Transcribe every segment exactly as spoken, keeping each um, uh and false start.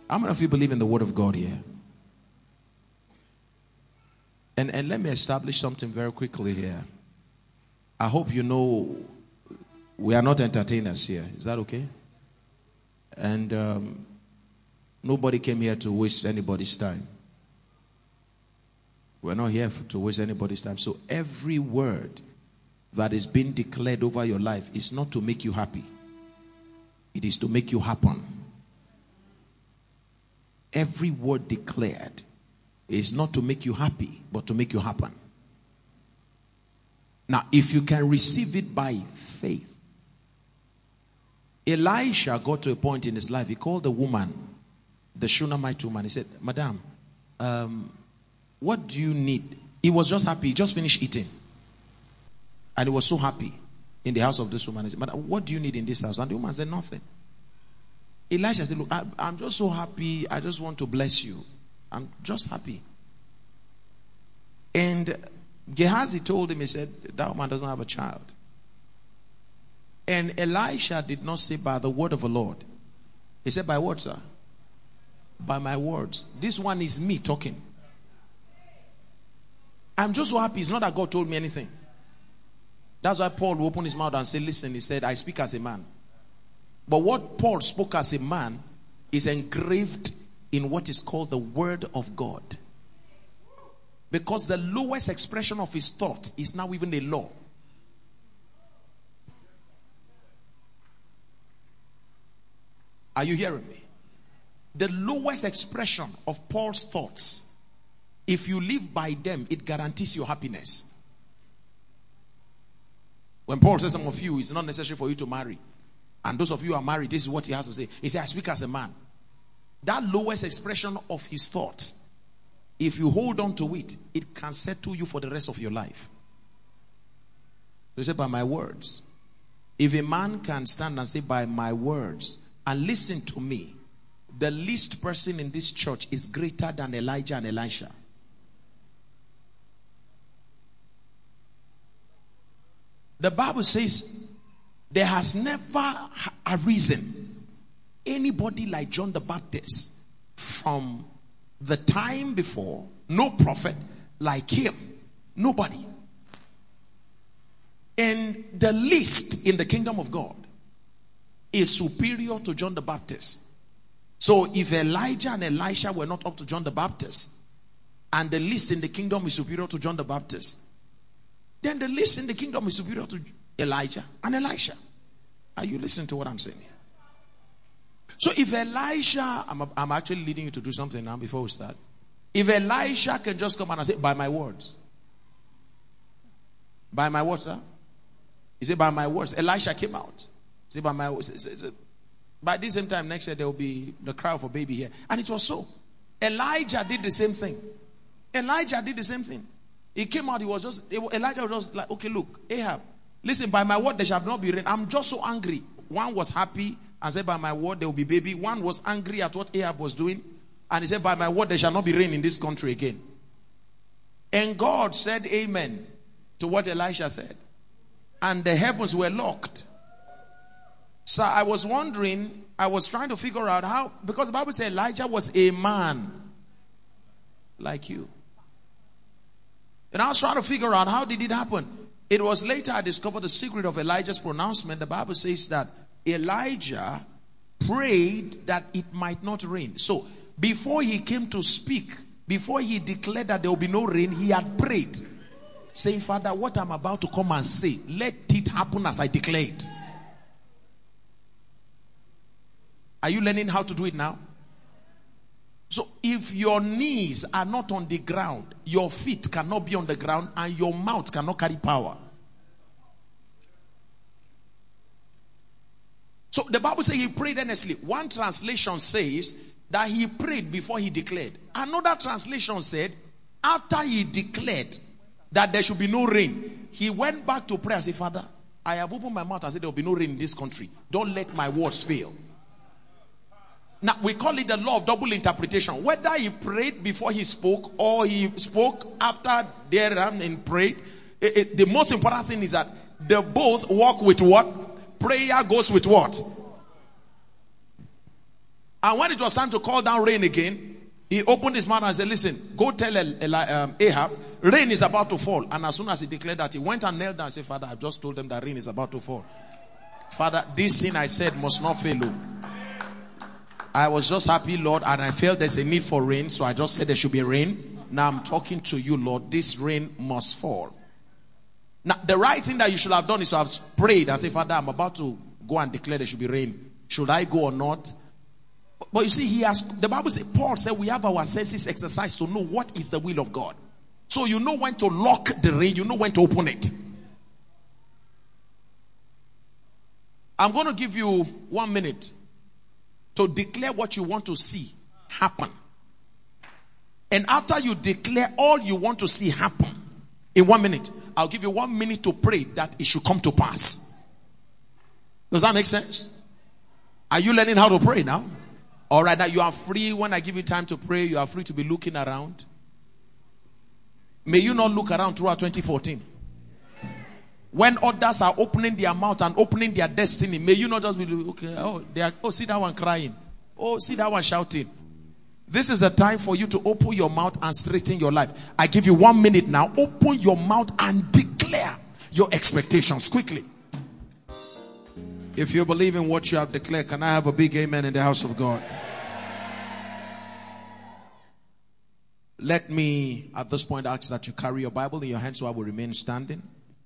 How many of you believe in the word of God here? And, and let me establish something very quickly here. I hope you know we are not entertainers here. Is that okay? And um, nobody came here to waste anybody's time. We're not here to waste anybody's time. So every word that is being declared over your life is not to make you happy. It is to make you happen. Every word declared is not to make you happy, but to make you happen. Now, if you can receive it by faith. Elisha got to a point in his life. He called the woman, the Shunammite woman. He said, Madam, um, what do you need? He was just happy. He just finished eating. And he was so happy in the house of this woman. He said, Madam, what do you need in this house? And the woman said, nothing. Elisha said, look, I, I'm just so happy. I just want to bless you. I'm just happy. And Gehazi told him, he said, that woman doesn't have a child. And Elisha did not say by the word of the Lord. He said, by what, sir? By my words. This one is me talking. I'm just so happy. It's not that God told me anything. That's why Paul opened his mouth and said, listen, he said, I speak as a man. But what Paul spoke as a man is engraved in what is called the word of God. Because the lowest expression of his thought is now even a law. Are you hearing me? The lowest expression of Paul's thoughts, if you live by them, it guarantees your happiness. When Paul says some of you, it's not necessary for you to marry. And those of you who are married, this is what he has to say. He said, I speak as a man. That lowest expression of his thoughts, if you hold on to it, it can settle you for the rest of your life. So he said, by my words. If a man can stand and say, by my words, and listen to me, the least person in this church is greater than Elijah and Elisha. The Bible says, there has never arisen anybody like John the Baptist from the time before, no prophet like him. Nobody. And the least in the kingdom of God is superior to John the Baptist. So if Elijah and Elisha were not up to John the Baptist, and the least in the kingdom is superior to John the Baptist, then the least in the kingdom is superior to Elijah and Elisha. Are you listening to what I'm saying here? So if Elisha, I'm, I'm actually leading you to do something now before we start. If Elisha can just come and say, by my words. By my words, sir? He said, by my words. Elisha came out. Say, by my words. Say, say, by this same time next year, there will be the cry of a baby here. And it was so. Elijah did the same thing. Elijah did the same thing. He came out, he was just, Elijah was just like, okay, look, Ahab, listen, by my word there shall not be rain. I'm just so angry. One was happy and said, by my word there will be baby. One was angry at what Ahab was doing. And he said, by my word there shall not be rain in this country again. And God said amen to what Elisha said. And the heavens were locked. So I was wondering, I was trying to figure out how, because the Bible said Elijah was a man like you. And I was trying to figure out how did it happen. It was later I discovered the secret of Elijah's pronouncement. The Bible says that Elijah prayed that it might not rain. So before he came to speak, before he declared that there will be no rain, he had prayed, saying, Father, what I'm about to come and say, let it happen as I declare it. Are you learning how to do it now? So if your knees are not on the ground, your feet cannot be on the ground, and your mouth cannot carry power. So the Bible says he prayed earnestly. One translation says that he prayed before he declared. Another translation said after he declared that there should be no rain, he went back to prayer and said, Father, I have opened my mouth and said there will be no rain in this country. Don't let my words fail. Now, we call it the law of double interpretation. Whether he prayed before he spoke or he spoke after there and prayed, it, it, the most important thing is that they both work with what? Prayer goes with what? And when it was time to call down rain again, he opened his mouth and said, listen, go tell um, Ahab, rain is about to fall. And as soon as he declared that, he went and knelt down and said, Father, I've just told them that rain is about to fall. Father, this sin I said must not fail. I was just happy, Lord, and I felt there's a need for rain, so I just said there should be rain. Now I'm talking to you, Lord. This rain must fall. Now, the right thing that you should have done is to have prayed and say, Father, I'm about to go and declare there should be rain. Should I go or not? But you see, he has, the Bible says, Paul said, we have our senses exercised to know what is the will of God. So you know when to lock the rain, you know when to open it. I'm going to give you one minute to declare what you want to see happen. And after you declare all you want to see happen, in one minute, I'll give you one minute to pray that it should come to pass. Does that make sense? Are you learning how to pray now? All right, now you are free. When I give you time to pray, you are free to be looking around. May you not look around throughout twenty fourteen. When others are opening their mouth and opening their destiny, may you not just be, okay, oh, they are, oh, see that one crying. Oh, see that one shouting. This is the time for you to open your mouth and straighten your life. I give you one minute now. Open your mouth and declare your expectations quickly. If you believe in what you have declared, can I have a big amen in the house of God? Let me, at this point, ask that you carry your Bible in your hands so I will remain standing.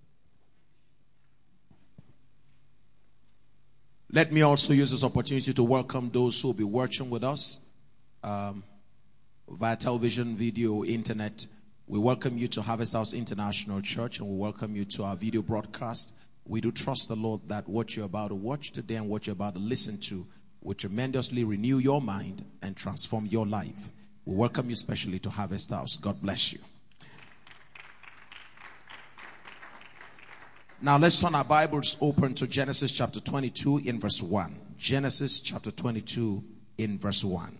Let me also use this opportunity to welcome those who will be watching with us um, via television, video, internet. We welcome you to Harvest House International Church, and we welcome you to our video broadcast. We do trust the Lord that what you're about to watch today and what you're about to listen to will tremendously renew your mind and transform your life. We welcome you especially to Harvest House. God bless you. Now let's turn our Bibles open to Genesis chapter twenty-two in verse one. Genesis chapter twenty-two in verse one.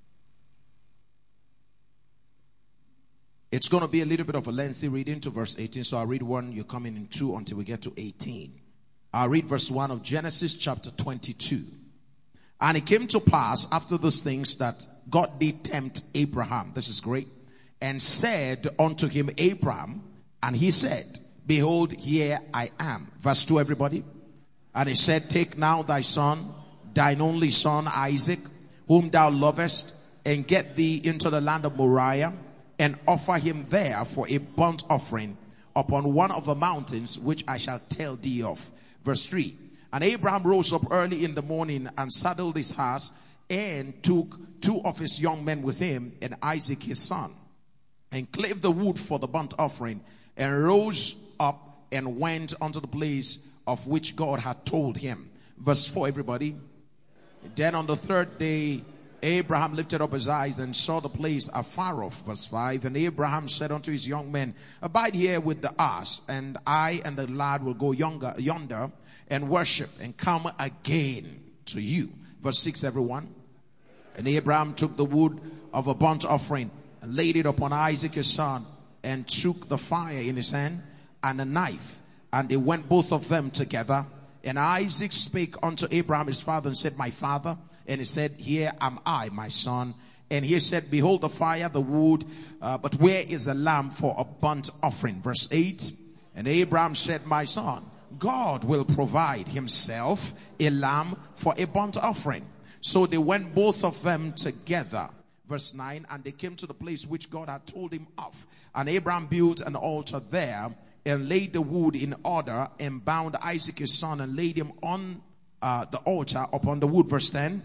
It's going to be a little bit of a lengthy reading to verse eighteen. So I'll read one, you come in in two until we get to eighteen. I'll read verse one of Genesis chapter twenty-two. And it came to pass after those things that God did tempt Abraham. This is great. And said unto him, Abraham, and he said, behold, here I am. Verse two, everybody. And he said, take now thy son, thine only son Isaac, whom thou lovest, and get thee into the land of Moriah, and offer him there for a burnt offering upon one of the mountains which I shall tell thee of. Verse three. And Abraham rose up early in the morning and saddled his horse, and took two of his young men with him, and Isaac his son, and clave the wood for the burnt offering, and rose up and went unto the place of which God had told him. Verse four, everybody. Then on the third day, Abraham lifted up his eyes and saw the place afar off. Verse five. And Abraham said unto his young men, abide here with the ass, and I and the lad will go yonder, yonder and worship, and come again to you. Verse six, everyone. And Abraham took the wood of a burnt offering and laid it upon Isaac his son, and took the fire in his hand and a knife, and they went both of them together. And Isaac spake unto Abraham his father and said, my father. And he said, here am I, my son. And he said, behold the fire, the wood, uh, but where is the lamb for a burnt offering? Verse eight. And Abraham said, my son, God will provide himself a lamb for a burnt offering. So they went both of them together. Verse nine. And they came to the place which God had told him of. And Abraham built an altar there, and laid the wood in order, and bound Isaac his son, and laid him on uh, the altar upon the wood. Verse ten.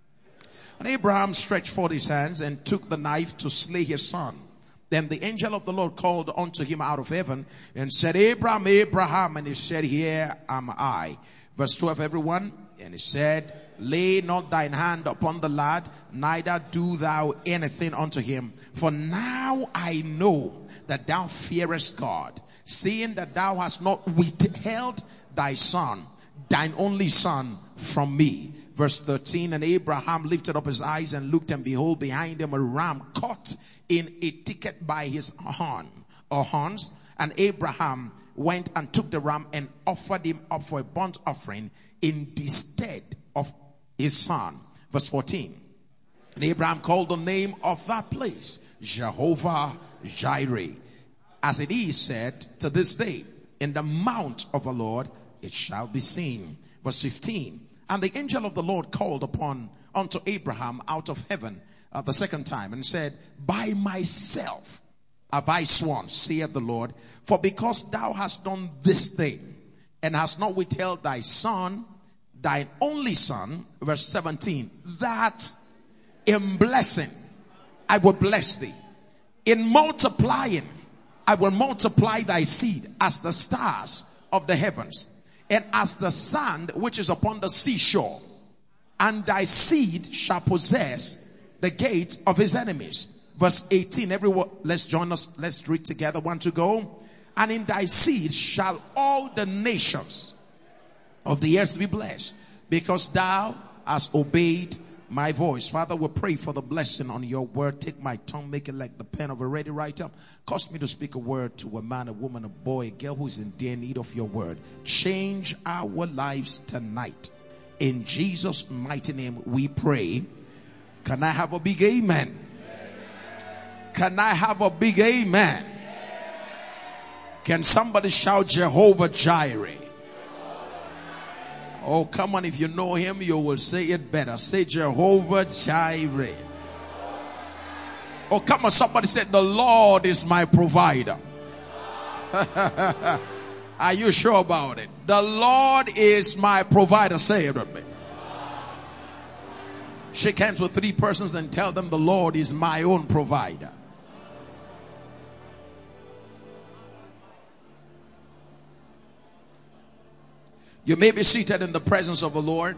And Abraham stretched forth his hands, and took the knife to slay his son. Then the angel of the Lord called unto him out of heaven, and said, Abraham, Abraham. And he said, here am I. Verse twelve, everyone. And he said, lay not thine hand upon the lad, neither do thou anything unto him. For now I know that thou fearest God, seeing that thou hast not withheld thy son, thine only son, from me. Verse thirteen. And Abraham lifted up his eyes and looked, and behold, behind him a ram caught in a thicket by his horn or horns. And Abraham went and took the ram and offered him up for a burnt offering in the stead of his son. Verse fourteen. And Abraham called the name of that place Jehovah Jireh. As it is said to this day, in the mount of the Lord it shall be seen. Verse fifteen. And the angel of the Lord called upon unto Abraham out of heaven uh, the second time and said, by myself have I sworn, saith the Lord, for because thou hast done this thing, and hast not withheld thy son, thine only son, verse seventeen, that in blessing I will bless thee, in multiplying I will multiply thy seed as the stars of the heavens, and as the sand which is upon the seashore. And thy seed shall possess the gate of his enemies. Verse eighteen. Everyone, let's join us. Let's read together. One to go. And in thy seed shall all the nations of the earth be blessed, because thou hast obeyed my voice. Father, we pray for the blessing on your word. Take my tongue, make it like the pen of a ready writer. Cause me to speak a word to a man, a woman, a boy, a girl who is in dear need of your word. Change our lives tonight. In Jesus' mighty name we pray. Can I have a big amen? Can I have a big amen? Can somebody shout Jehovah Jireh? Oh, come on. If you know him, you will say it better. Say Jehovah Jireh. Oh, come on. Somebody said, the Lord is my provider. Are you sure about it? The Lord is my provider. Say it with me. Shake hands with three persons and tell them the Lord is my own provider. You may be seated in the presence of the Lord.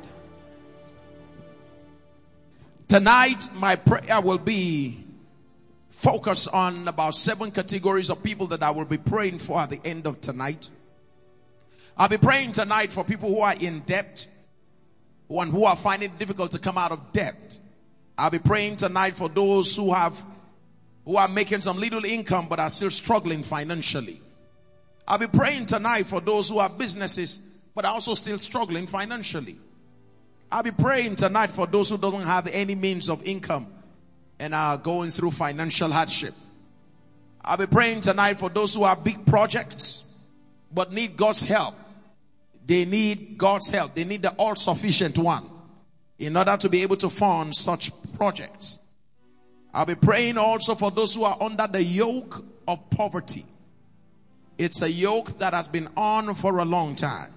Tonight, my prayer will be focused on about seven categories of people that I will be praying for at the end of tonight. I'll be praying tonight for people who are in debt, and who are finding it difficult to come out of debt. I'll be praying tonight for those who have, who are making some little income but are still struggling financially. I'll be praying tonight for those who have businesses but are also still struggling financially. I'll be praying tonight for those who doesn't have any means of income and are going through financial hardship. I'll be praying tonight for those who have big projects but need God's help. They need God's help. They need the all-sufficient one in order to be able to fund such projects. I'll be praying also for those who are under the yoke of poverty. It's a yoke that has been on for a long time.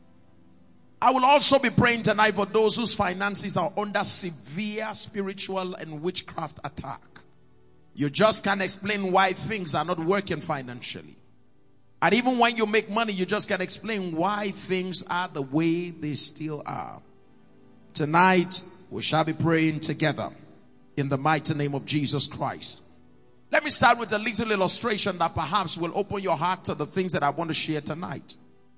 I will also be praying tonight for those whose finances are under severe spiritual and witchcraft attack. You just can't explain why things are not working financially. And even when you make money, you just can't explain why things are the way they still are. Tonight, we shall be praying together in the mighty name of Jesus Christ. Let me start with a little illustration that perhaps will open your heart to the things that I want to share tonight.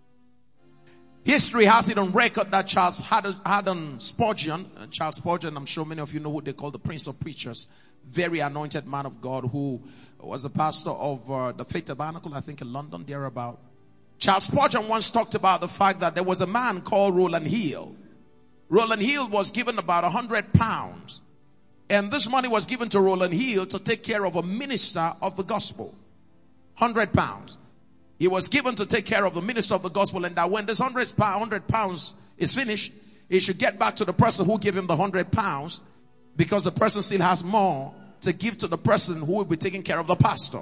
History has it on record that Charles Haddon Spurgeon, Charles Spurgeon, I'm sure many of you know who they call the Prince of Preachers, very anointed man of God who was a pastor of uh, the Faith Tabernacle, I think in London, thereabout. Charles Spurgeon once talked about the fact that there was a man called Rowland Hill. Rowland Hill was given about a hundred pounds. And this money was given to Rowland Hill to take care of a minister of the gospel. Hundred pounds. He was given to take care of the minister of the gospel, and that when this hundred pounds is finished, he should get back to the person who gave him the hundred pounds, because the person still has more to give to the person who will be taking care of the pastor.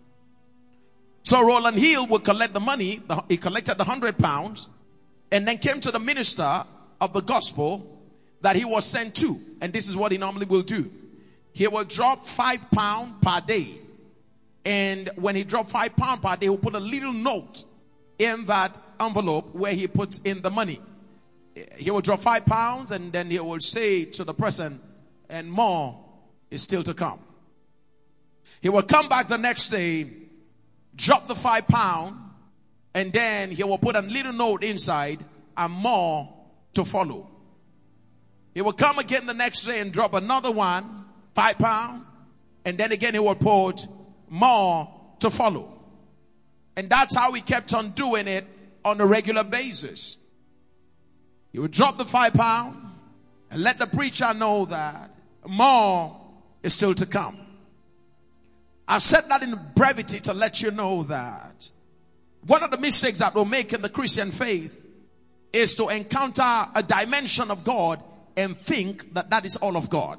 So Rowland Hill would collect the money. He collected the hundred pounds, and then came to the minister of the gospel that he was sent to. And this is what he normally will do. He will drop five pounds per day. And when he dropped five pounds per day, he will put a little note in that envelope where he puts in the money. He will drop five pounds and then he will say to the person, and more is still to come. He will come back the next day, drop the five pounds, and then he will put a little note inside, and more to follow. He will come again the next day and drop another one, five pounds, and then again he will put more to follow. And that's how he kept on doing it on a regular basis. He would drop the five pound and let the preacher know that more is still to come. I've said that in brevity to let you know that one of the mistakes that we'll make in the Christian faith is to encounter a dimension of God and think that that is all of God.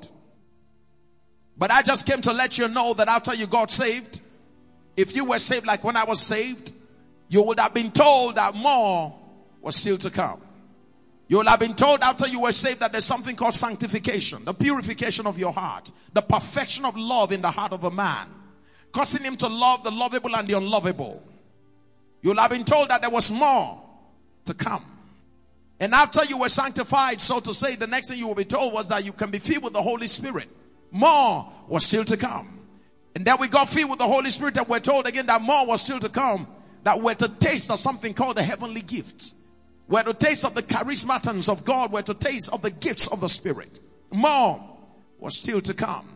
But I just came to let you know that after you got saved, if you were saved like when I was saved, you would have been told that more was still to come. You will have been told after you were saved that there's something called sanctification, the purification of your heart, the perfection of love in the heart of a man, causing him to love the lovable and the unlovable. You will have been told that there was more to come. And after you were sanctified, so to say, the next thing you will be told was that you can be filled with the Holy Spirit. More was still to come. And then we got filled with the Holy Spirit and we're told again that more was still to come, that we're to taste of something called the heavenly gift. We're to taste of the charismatons of God. We're to taste of the gifts of the Spirit. More was still to come.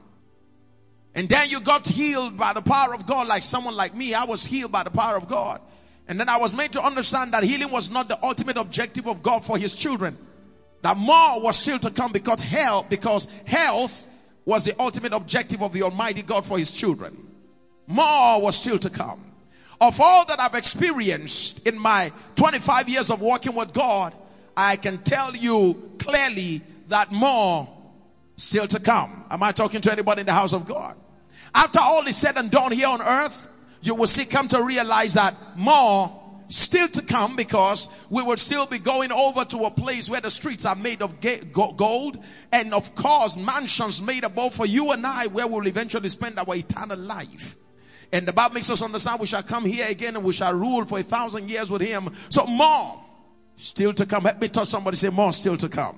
And then you got healed by the power of God, like someone like me. I was healed by the power of God. And then I was made to understand that healing was not the ultimate objective of God for his children. That more was still to come because health, because health was the ultimate objective of the Almighty God for his children. More was still to come. Of all that I've experienced in my twenty-five years of walking with God, I can tell you clearly that more still to come. Am I talking to anybody in the house of God? After all is said and done here on earth, you will see, come to realize that more still to come, because we will still be going over to a place where the streets are made of gold, and of course mansions made above for you and I, where we'll eventually spend our eternal life. And the Bible makes us understand we shall come here again and we shall rule for a thousand years with him. So more still to come. Let me touch somebody, say more still to come.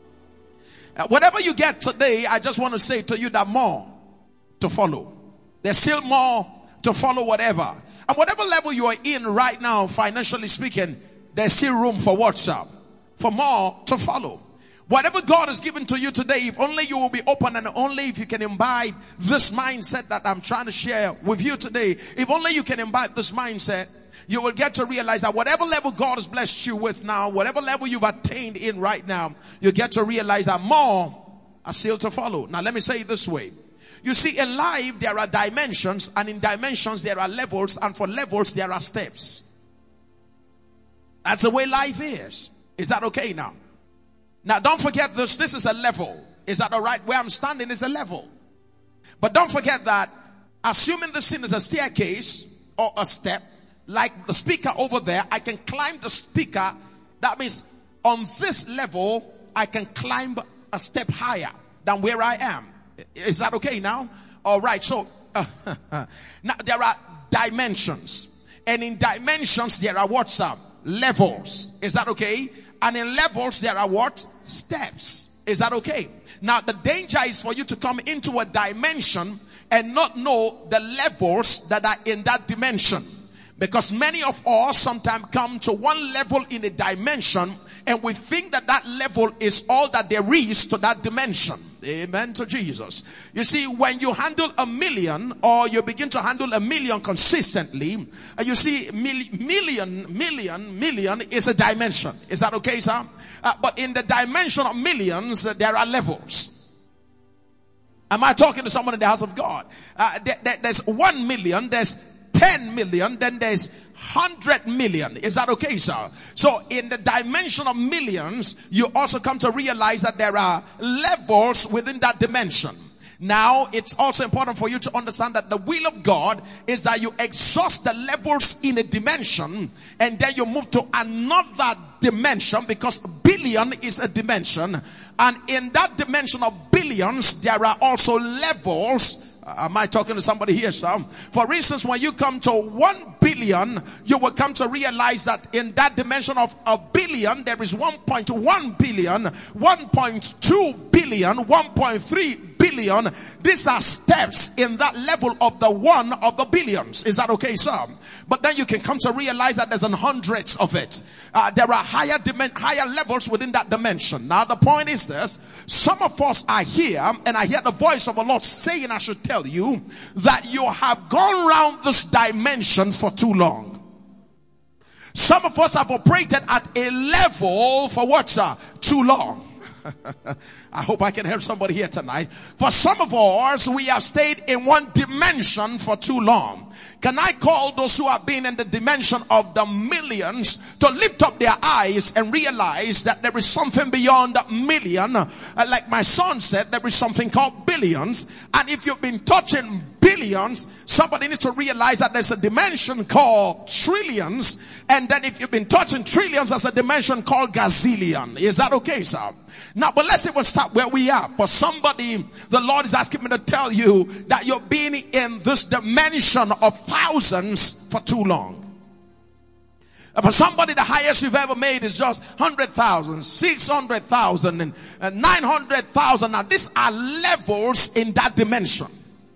Uh, whatever you get today, I just want to say to you that more to follow. There's still more to follow, whatever. And whatever level you are in right now, financially speaking, there's still room for what's up, for more to follow. Whatever God has given to you today, if only you will be open, and only if you can imbibe this mindset that I'm trying to share with you today, if only you can imbibe this mindset, you will get to realize that whatever level God has blessed you with now, whatever level you've attained in right now, you get to realize that more are still to follow. Now let me say it this way. You see, in life there are dimensions, and in dimensions there are levels, and for levels there are steps. That's the way life is. Is that okay now? Now don't forget this, this is a level. Is that alright? Where I'm standing is a level. But don't forget that, assuming this thing is a staircase or a step, like the speaker over there, I can climb the speaker. That means on this level, I can climb a step higher than where I am. Is that okay now? Alright, so uh, now there are dimensions. And in dimensions there are what's up? Levels. Is that okay? And in levels there are what? Steps. Is that okay? Now the danger is for you to come into a dimension and not know the levels that are in that dimension. Because many of us sometimes come to one level in a dimension and we think that that level is all that there is to that dimension. Amen to Jesus. You see, when you handle a million, or you begin to handle a million consistently, you see, mil- million, million, million is a dimension. Is that okay, sir? Uh, but in the dimension of millions, uh, there are levels. Am I talking to someone in the house of God? Uh, there, there, there's one million, there's ten million, then there's hundred million. Is that okay, sir? So in the dimension of millions, you also come to realize that there are levels within that dimension. Now, it's also important for you to understand that the will of God is that you exhaust the levels in a dimension and then you move to another dimension, because billion is a dimension. And in that dimension of billions, there are also levels. Am I talking to somebody here, sir? For instance, when you come to one billion, you will come to realize that in that dimension of a billion, there is one point one billion, one point two billion, one point three billion. These are steps in that level of the one of the billions. Is that okay, sir? But then you can come to realize that there's an hundreds of it. Uh, there are higher dimen- higher levels within that dimension. Now the point is this: some of us are here, and I hear the voice of the Lord saying, I should tell you that you have gone around this dimension for too long. Some of us have operated at a level for what, sir? Too long. I hope I can help somebody here tonight. For some of us, we have stayed in one dimension for too long. Can I call those who have been in the dimension of the millions to lift up their eyes and realize that there is something beyond a million? Uh, like my son said, there is something called billions. And if you've been touching billions, somebody needs to realize that there's a dimension called trillions. And then if you've been touching trillions, there's a dimension called gazillion. Is that okay, sir? Now, but let's even start where we are. For somebody, the Lord is asking me to tell you that you've been in this dimension of thousands for too long. For somebody, the highest you've ever made is just one hundred thousand, six hundred thousand, and nine hundred thousand. Now, these are levels in that dimension.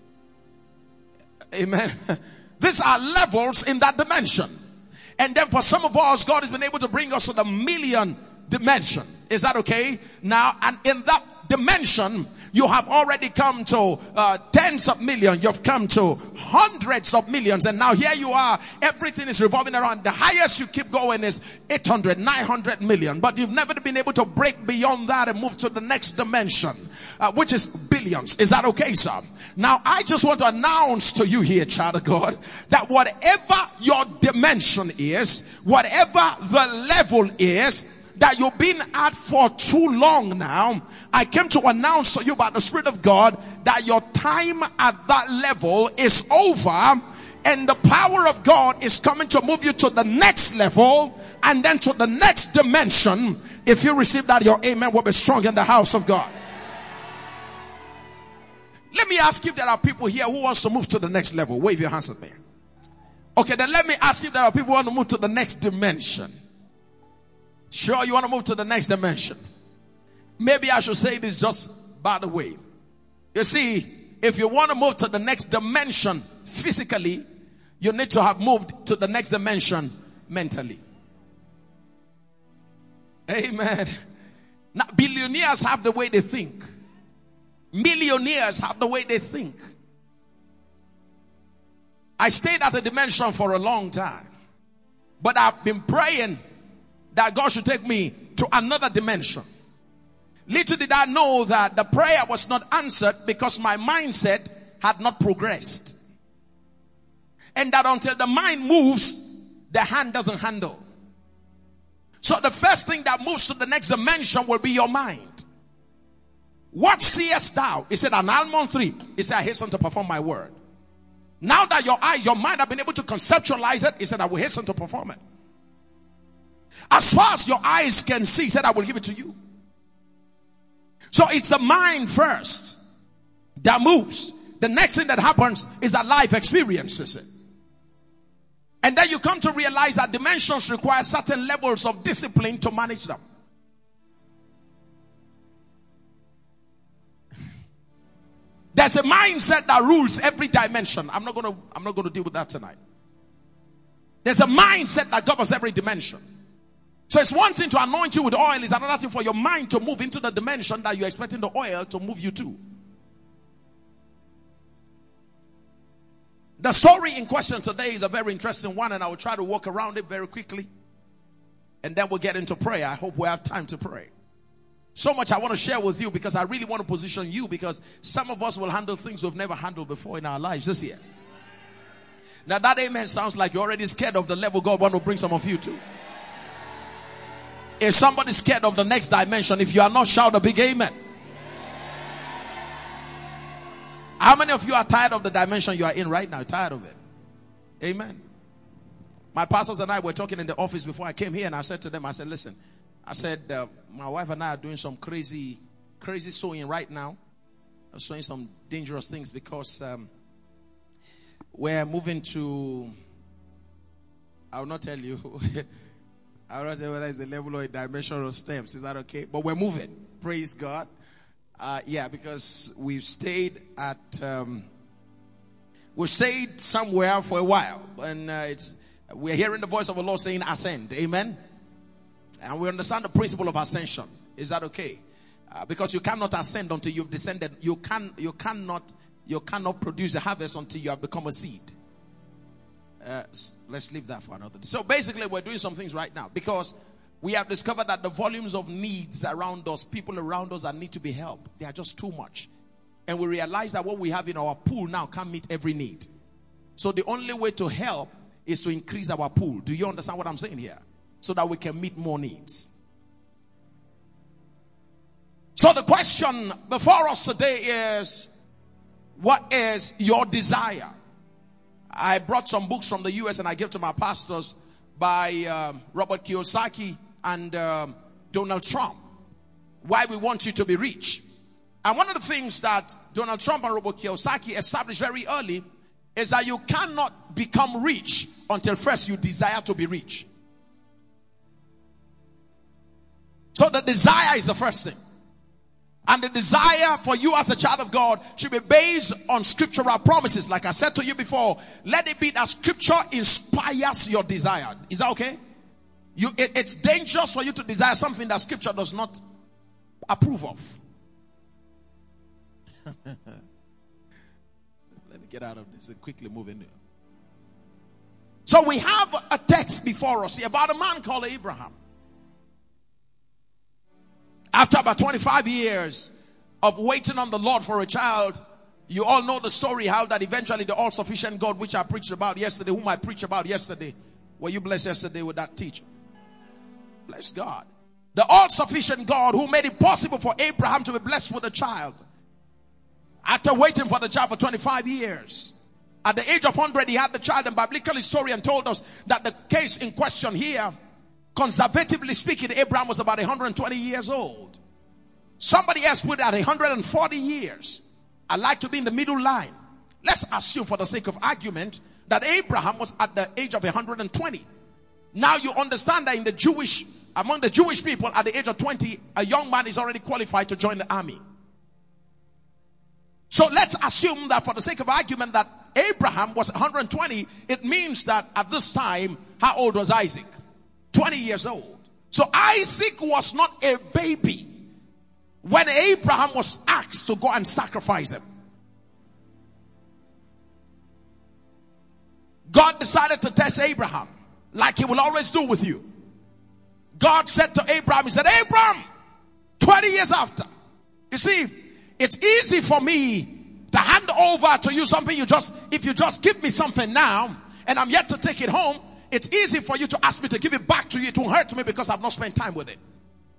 Amen. These are levels in that dimension. And then for some of us, God has been able to bring us to the million dimension. Is that okay? Now, and in that dimension, you have already come to uh, tens of millions. You've come to hundreds of millions. And now here you are. Everything is revolving around. The highest you keep going is eight hundred, nine hundred million. But you've never been able to break beyond that and move to the next dimension, uh, which is billions. Is that okay, sir? Now, I just want to announce to you here, child of God, that whatever your dimension is, whatever the level is, that you've been at for too long now, I came to announce to you by the Spirit of God that your time at that level is over, and the power of God is coming to move you to the next level and then to the next dimension. If you receive that, your amen will be strong in the house of God. Let me ask you if there are people here who wants to move to the next level. Wave your hands at me. Okay, then let me ask you if there are people who want to move to the next dimension. Sure, you want to move to the next dimension. Maybe I should say this just by the way. You see, if you want to move to the next dimension physically, you need to have moved to the next dimension mentally. Amen. Now, billionaires have the way they think. Millionaires have the way they think. I stayed at a dimension for a long time, but I've been praying that God should take me to another dimension. Little did I know that the prayer was not answered because my mindset had not progressed. And that until the mind moves, the hand doesn't handle. So the first thing that moves to the next dimension will be your mind. What seest thou? He said, an almond tree. He said, I hasten to perform my word. Now that your eye, your mind have been able to conceptualize it, he said, I will hasten to perform it. As far as your eyes can see, he said, I will give it to you. So it's the mind first that moves. The next thing that happens is that life experiences it. And then you come to realize that dimensions require certain levels of discipline to manage them. There's a mindset that rules every dimension. I'm not going to, I'm not going to deal with that tonight. There's a mindset that governs every dimension. So it's one thing to anoint you with oil, is another thing for your mind to move into the dimension that you're expecting the oil to move you to. The story in question today is a very interesting one, and I will try to walk around it very quickly. And then we'll get into prayer. I hope we have time to pray. So much I want to share with you because I really want to position you, because some of us will handle things we've never handled before in our lives this year. Now that amen sounds like you're already scared of the level God wants to bring some of you to. If somebody's scared of the next dimension, if you are not, shout a big amen. How many of you are tired of the dimension you are in right now? Tired of it? Amen. My pastors and I were talking in the office before I came here, and I said to them, I said, listen, I said, uh, my wife and I are doing some crazy, crazy sewing right now. I'm sewing some dangerous things because um, we're moving to, I will not tell you, I will not tell you whether it's a level or a dimension or steps. Is that okay? But we're moving. Praise God. Uh, yeah, because we've stayed at, um, we've stayed somewhere for a while. And uh, it's, we're hearing the voice of the Lord saying, ascend. Amen. And we understand the principle of ascension. Is that okay? Uh, because you cannot ascend until you've descended. You can, you cannot, you cannot produce a harvest until you have become a seed. Uh, let's leave that for another day. So basically, we're doing some things right now because We have discovered that the volumes of needs around us, people around us that need to be helped, they are just too much. And we realize that what we have in our pool now can't meet every need. So the only way to help is to increase our pool. Do you understand what I'm saying here? So that we can meet more needs. So the question before us today is, what is your desire? I brought some books from the U S and I gave to my pastors by um, Robert Kiyosaki and um, Donald Trump. Why we want you to be rich. And one of the things that Donald Trump and Robert Kiyosaki established very early is that you cannot become rich until first you desire to be rich. So the desire is the first thing. And the desire for you as a child of God should be based on scriptural promises. Like I said to you before, let it be that scripture inspires your desire. Is that okay? You, it, it's dangerous for you to desire something that scripture does not approve of. Let me get out of this and quickly move in here. So we have a text before us here about a man called Abraham. After about twenty-five years of waiting on the Lord for a child, you all know the story how that eventually the all-sufficient God, which I preached about yesterday, whom I preached about yesterday. Were you blessed yesterday with that teaching? Bless God. The all-sufficient God who made it possible for Abraham to be blessed with a child. After waiting for the child for twenty-five years. At the age of one hundred, he had the child, and biblical historian told us that the case in question here, conservatively speaking, Abraham was about one hundred twenty years old. Somebody else put it at one hundred forty years. I like to be in the middle line. Let's assume for the sake of argument that Abraham was at the age of one hundred twenty. Now you understand that in the Jewish, among the Jewish people at the age of twenty, a young man is already qualified to join the army. So let's assume that for the sake of argument that Abraham was one hundred twenty. It means that at this time, how old was Isaac? twenty years old. So Isaac was not a baby when Abraham was asked to go and sacrifice him. God decided to test Abraham like he will always do with you. God said to Abraham, he said, Abraham, twenty years after. You see, it's easy for me to hand over to you something you just, if you just give me something now and I'm yet to take it home, it's easy for you to ask me to give it back to you. It won't hurt me because I've not spent time with it.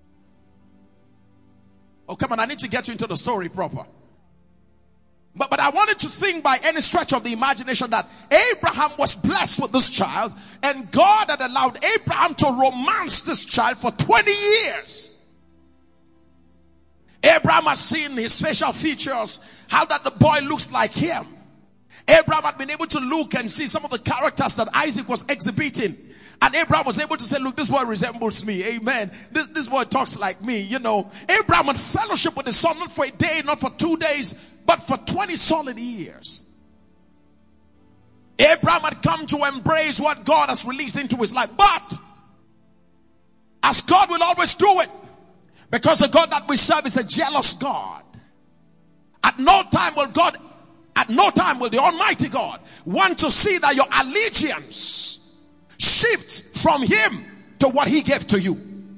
Oh, come on, I need to get you into the story proper. But, but I wanted to think by any stretch of the imagination that Abraham was blessed with this child and God had allowed Abraham to romance this child for twenty years. Abraham has seen his facial features, how that the boy looks like him. Abraham had been able to look and see some of the characters that Isaac was exhibiting. And Abraham was able to say, look, this boy resembles me. Amen. This, this boy talks like me. You know, Abraham had fellowship with his son, not for a day, not for two days, but for twenty solid years. Abraham had come to embrace what God has released into his life. But, as God will always do it, because the God that we serve is a jealous God. At no time will God, at no time will the Almighty God want to see that your allegiance shifts from Him to what He gave to you.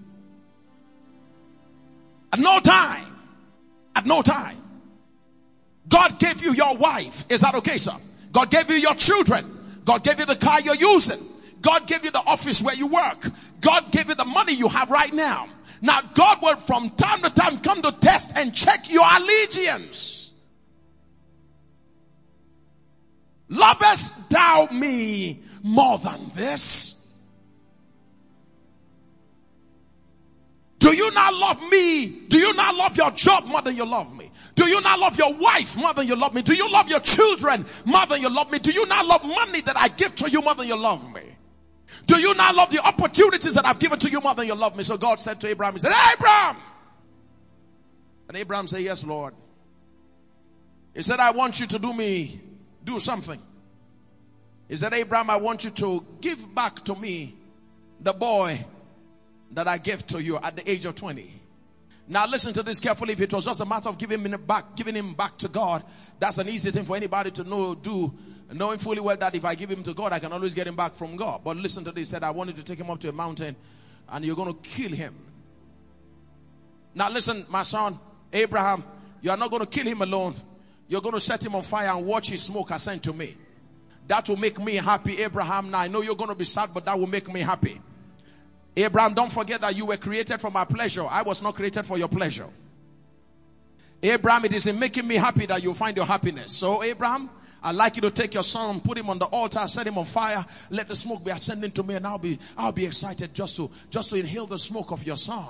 At no time. At no time. God gave you your wife. Is that okay, sir? God gave you your children. God gave you the car you're using. God gave you the office where you work. God gave you the money you have right now. Now, God will from time to time come to test and check your allegiance. Lovest thou me more than this? Do you not love me? Do you not love your job more than you love me? Do you not love your wife more than you love me? Do you love your children more than you love me? Do you not love money that I give to you more than you love me? Do you not love the opportunities that I've given to you more than you love me? So God said to Abraham, he said, Abraham! And Abraham said, yes, Lord. He said, I want you to do me, do something. He said, Abraham, I want you to give back to me the boy that I gave to you at the age of twenty. Now listen to this carefully. If it was just a matter of giving him back, giving him back to God, that's an easy thing for anybody to know, do. Knowing fully well that if I give him to God, I can always get him back from God. But listen to this. He said, I wanted to take him up to a mountain. and you're going to kill him. Now listen, my son, Abraham, you are not going to kill him alone. You're going to set him on fire and watch his smoke ascend to me. That will make me happy, Abraham. Now I know you're going to be sad, but that will make me happy. Abraham, don't forget that you were created for my pleasure. I was not created for your pleasure. Abraham, it is in making me happy that you'll find your happiness. So Abraham, I'd like you to take your son and put him on the altar, set him on fire. Let the smoke be ascending to me, and I'll be I'll be excited just to just to inhale the smoke of your son.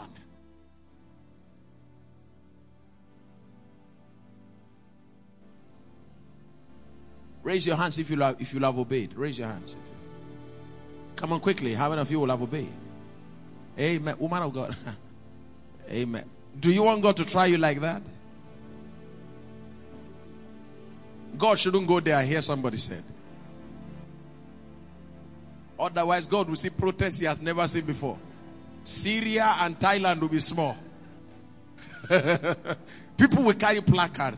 Raise your hands if you love if you have obeyed. Raise your hands. Come on quickly. How many of you will have obeyed? Amen. Woman of God. Amen. Do you want God to try you like that? God shouldn't go there, I hear somebody said. Otherwise, God will see protests he has never seen before. Syria and Thailand will be small. People will carry placard.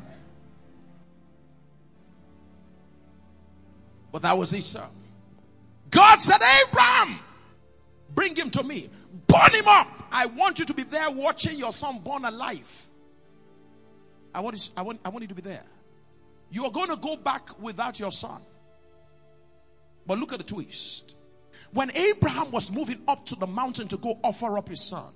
But that was it, sir. God said, Abraham, bring him to me. Burn him up. I want you to be there watching your son born alive. I want you, I want, I want you to be there. You are going to go back without your son. But look at the twist. When Abraham was moving up to the mountain to go offer up his son,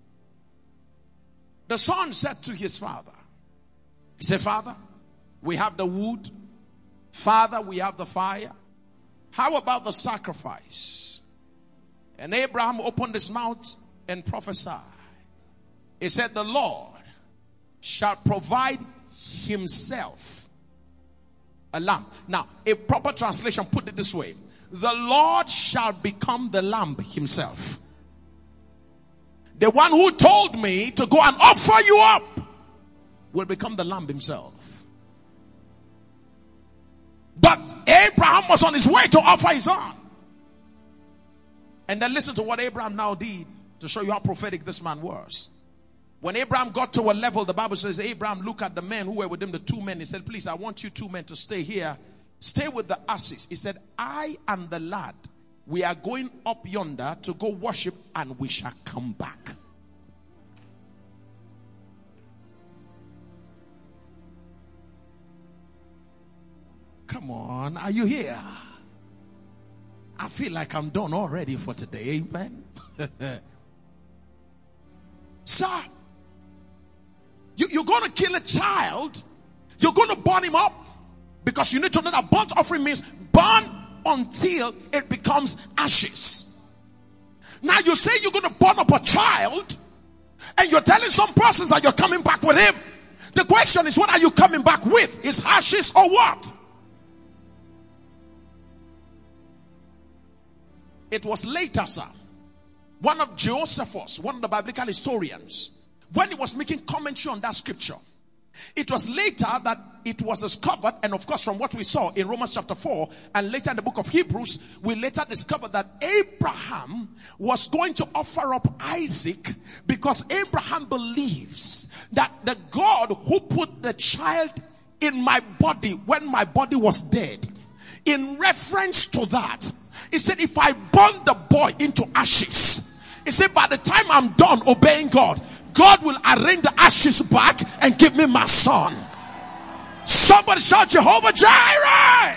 the son said to his father, he said, Father, we have the wood. Father, we have the fire. How about the sacrifice? And Abraham opened his mouth and prophesied. He said, the Lord shall provide himself a lamb. Now, a proper translation put it this way. The Lord shall become the lamb himself. The one who told me to go and offer you up will become the lamb himself. But Abraham was on his way to offer his son. And then listen to what Abraham now did to show you how prophetic this man was. When Abraham got to a level, the Bible says, Abraham looked at the men who were with him, the two men. He said, please, I want you two men to stay here. Stay with the asses. He said, I and the lad, we are going up yonder to go worship, and we shall come back. Come on, are you here? I feel like I'm done already for today. Amen. Sir, you, you're going to kill a child. You're going to burn him up. Because you need to know that burnt offering means burn until it becomes ashes. Now you say you're going to burn up a child, and you're telling some persons that you're coming back with him. The question is, what are you coming back with? Is ashes or what? It was later, sir, one of Josephus, one of the biblical historians, when he was making commentary on that scripture, it was later that it was discovered, and of course from what we saw in Romans chapter four and later in the book of Hebrews, we later discovered that Abraham was going to offer up Isaac because Abraham believes that the God who put the child in my body when my body was dead, in reference to that, he said, if I burn the boy into ashes, he said, by the time I'm done obeying God, God will arrange the ashes back and give me my son. Somebody shout Jehovah Jireh.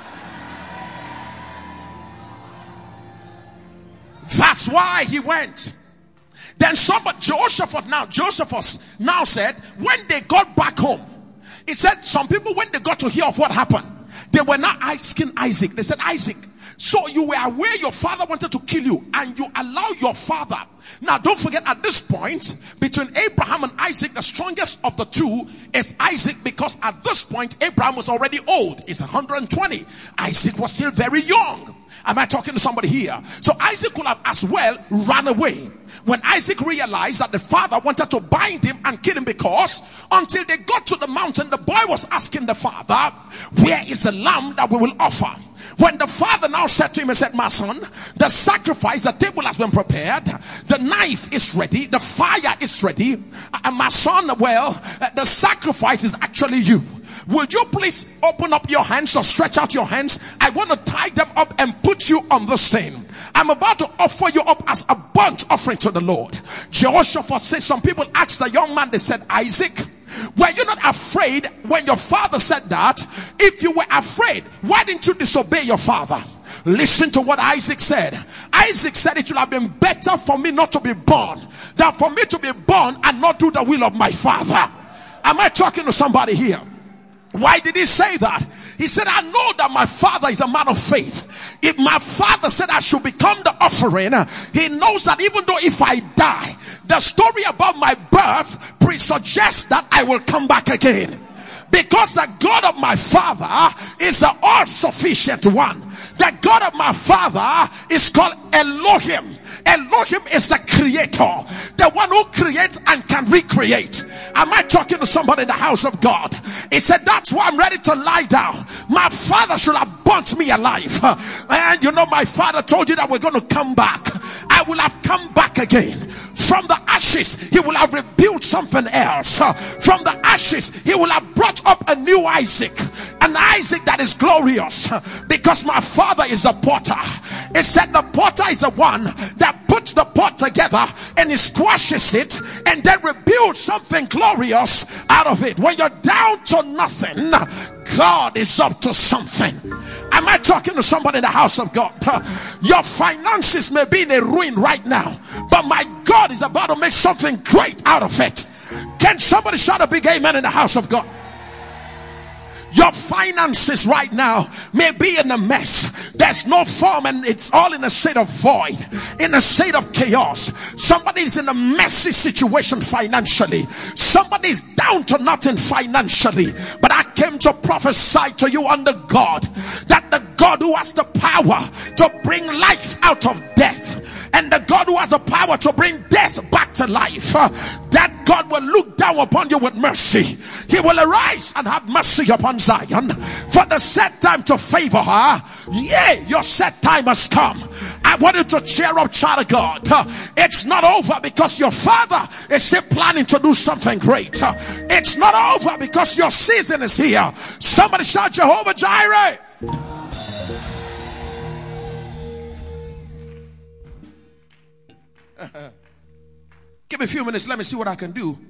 That's why he went. Then somebody, Josephus now, Josephus now said, when they got back home, he said, some people, when they got to hear of what happened, they were not asking Isaac. They said, Isaac, so you were aware your father wanted to kill you, and you allow your father. Now don't forget, at this point, between Abraham and Isaac, the strongest of the two is Isaac, because at this point, Abraham was already old. He's one hundred twenty. Isaac was still very young. Am I talking to somebody here? So Isaac could have as well run away. When Isaac realized that the father wanted to bind him and kill him, because until they got to the mountain, the boy was asking the father, where is the lamb that we will offer? When the father now said to him, he said, my son, the sacrifice, the table has been prepared, the knife is ready, the fire is ready, and my son, well, the sacrifice is actually you. Will you please open up your hands or stretch out your hands? I want to tie them up and put you on this thing. I'm about to offer you up as a burnt offering to the Lord. Jehoshaphat says, some people asked the young man, they said, Isaac, were you not afraid when your father said that? If you were afraid, why didn't you disobey your father? Listen to what Isaac said. Isaac said, it would have been better for me not to be born than for me to be born and not do the will of my father. Am I talking to somebody here? Why did he say that? He said, I know that my father is a man of faith. If my father said I should become the offering, he knows that even though if I die, the story about my birth presuggests that I will come back again. Because the God of my father is the all-sufficient one. The God of my father is called Elohim. Elohim is the creator, the one who creates and can recreate. Am I talking to somebody in the house of God? He said, that's why I'm ready to lie down. My father should have burnt me alive. And you know, my father told you that we're going to come back. I will have come back again. From the ashes, he will have rebuilt something else. From the ashes, he will have brought up a new Isaac. An Isaac that is glorious. Because my father is a potter. It said the potter is the one that puts the pot together and he squashes it and then rebuilds something glorious out of it. When you're down to nothing, God is up to something. Am I talking to somebody in the house of God? Your finances may be in a ruin right now, but my God is about to make something great out of it. Can somebody shout a big amen in the house of God? Your finances right now may be in a mess. There's no form and it's all in a state of void, in a state of chaos. Somebody is in a messy situation financially. Somebody is down to nothing financially. But I came to prophesy to you under God that the God who has the power to bring life out of death and the God who has the power to bring death back to life, uh, that God will look down upon you with mercy. He will arise and have mercy upon Zion for the set time to favor her. Yea, your set time has come. I want you to cheer up, child of God. Uh, it's not over because your father is still planning to do something great. Uh, it's not over because your season is here. Somebody shout Jehovah Jireh. Give me a few minutes. Let me see what I can do.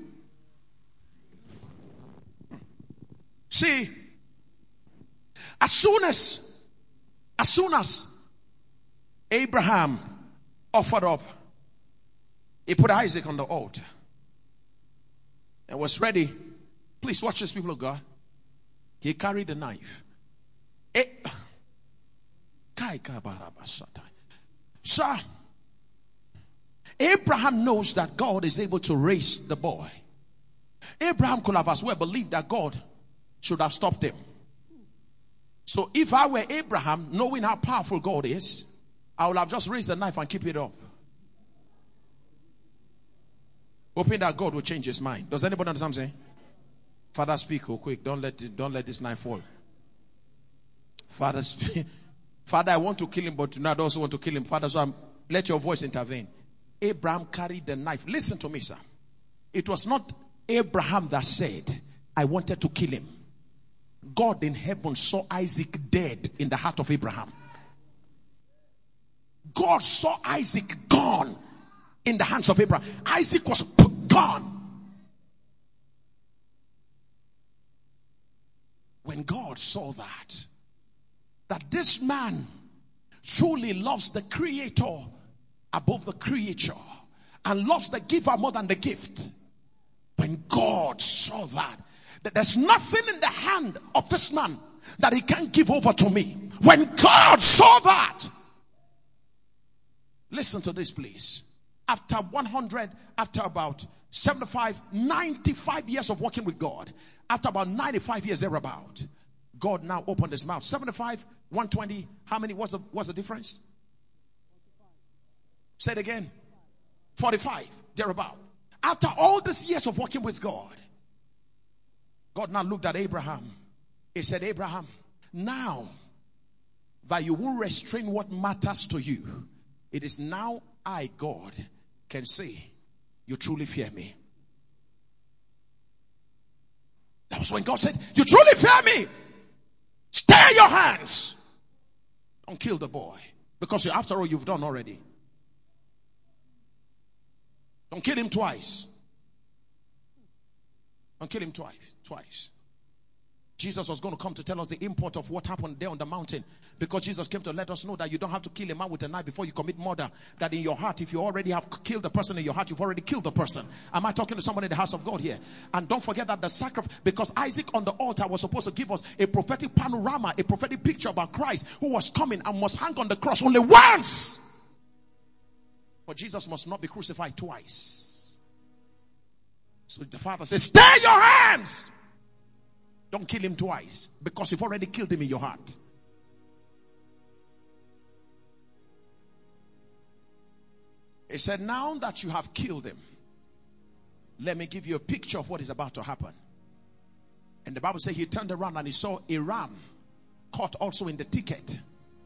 See, as soon as, as soon as Abraham offered up, he put Isaac on the altar and was ready. Please watch this, people of God. He carried a knife. Sir, Abraham knows that God is able to raise the boy. Abraham could have as well believed that God should have stopped him. So if I were Abraham, knowing how powerful God is, I would have just raised the knife and keep it up, hoping that God will change his mind. Does anybody understand what I'm saying? Father, speak, oh quick. Don't let it, don't let this knife fall. Father, speak. Father, I want to kill him, but tonight I also want to kill him. Father, so I'm, let your voice intervene. Abraham carried the knife. Listen to me, sir. It was not Abraham that said, I wanted to kill him. God in heaven saw Isaac dead in the heart of Abraham. God saw Isaac gone in the hands of Abraham. Isaac was gone. When God saw that, that this man truly loves the creator above the creature and loves the giver more than the gift. When God saw that, that there's nothing in the hand of this man that he can't give over to me. When God saw that, listen to this please. After one hundred, after about seventy-five, ninety-five years of working with God, after about ninety-five years thereabout, God now opened his mouth. seventy-five, one hundred twenty, how many, what's the, what's the difference? Say it again. forty-five, thereabout. After all these years of working with God, God now looked at Abraham. He said, Abraham, now that you will restrain what matters to you, it is now I, God, can say, you truly fear me. That was when God said, you truly fear me. Stay your hands. Don't kill the boy. Because after all, you've done already. Don't kill him twice. Don't kill him twice. Twice. Jesus was going to come to tell us the import of what happened there on the mountain. Because Jesus came to let us know that you don't have to kill a man with a knife before you commit murder. That in your heart, if you already have killed the person in your heart, you've already killed the person. Am I talking to somebody in the house of God here? And don't forget that the sacrifice, because Isaac on the altar was supposed to give us a prophetic panorama, a prophetic picture about Christ who was coming and must hang on the cross only once. But Jesus must not be crucified twice. So the Father says, stay your hands. Don't kill him twice, because you've already killed him in your heart. He said, now that you have killed him, let me give you a picture of what is about to happen. And the Bible says he turned around and he saw a ram caught also in the thicket.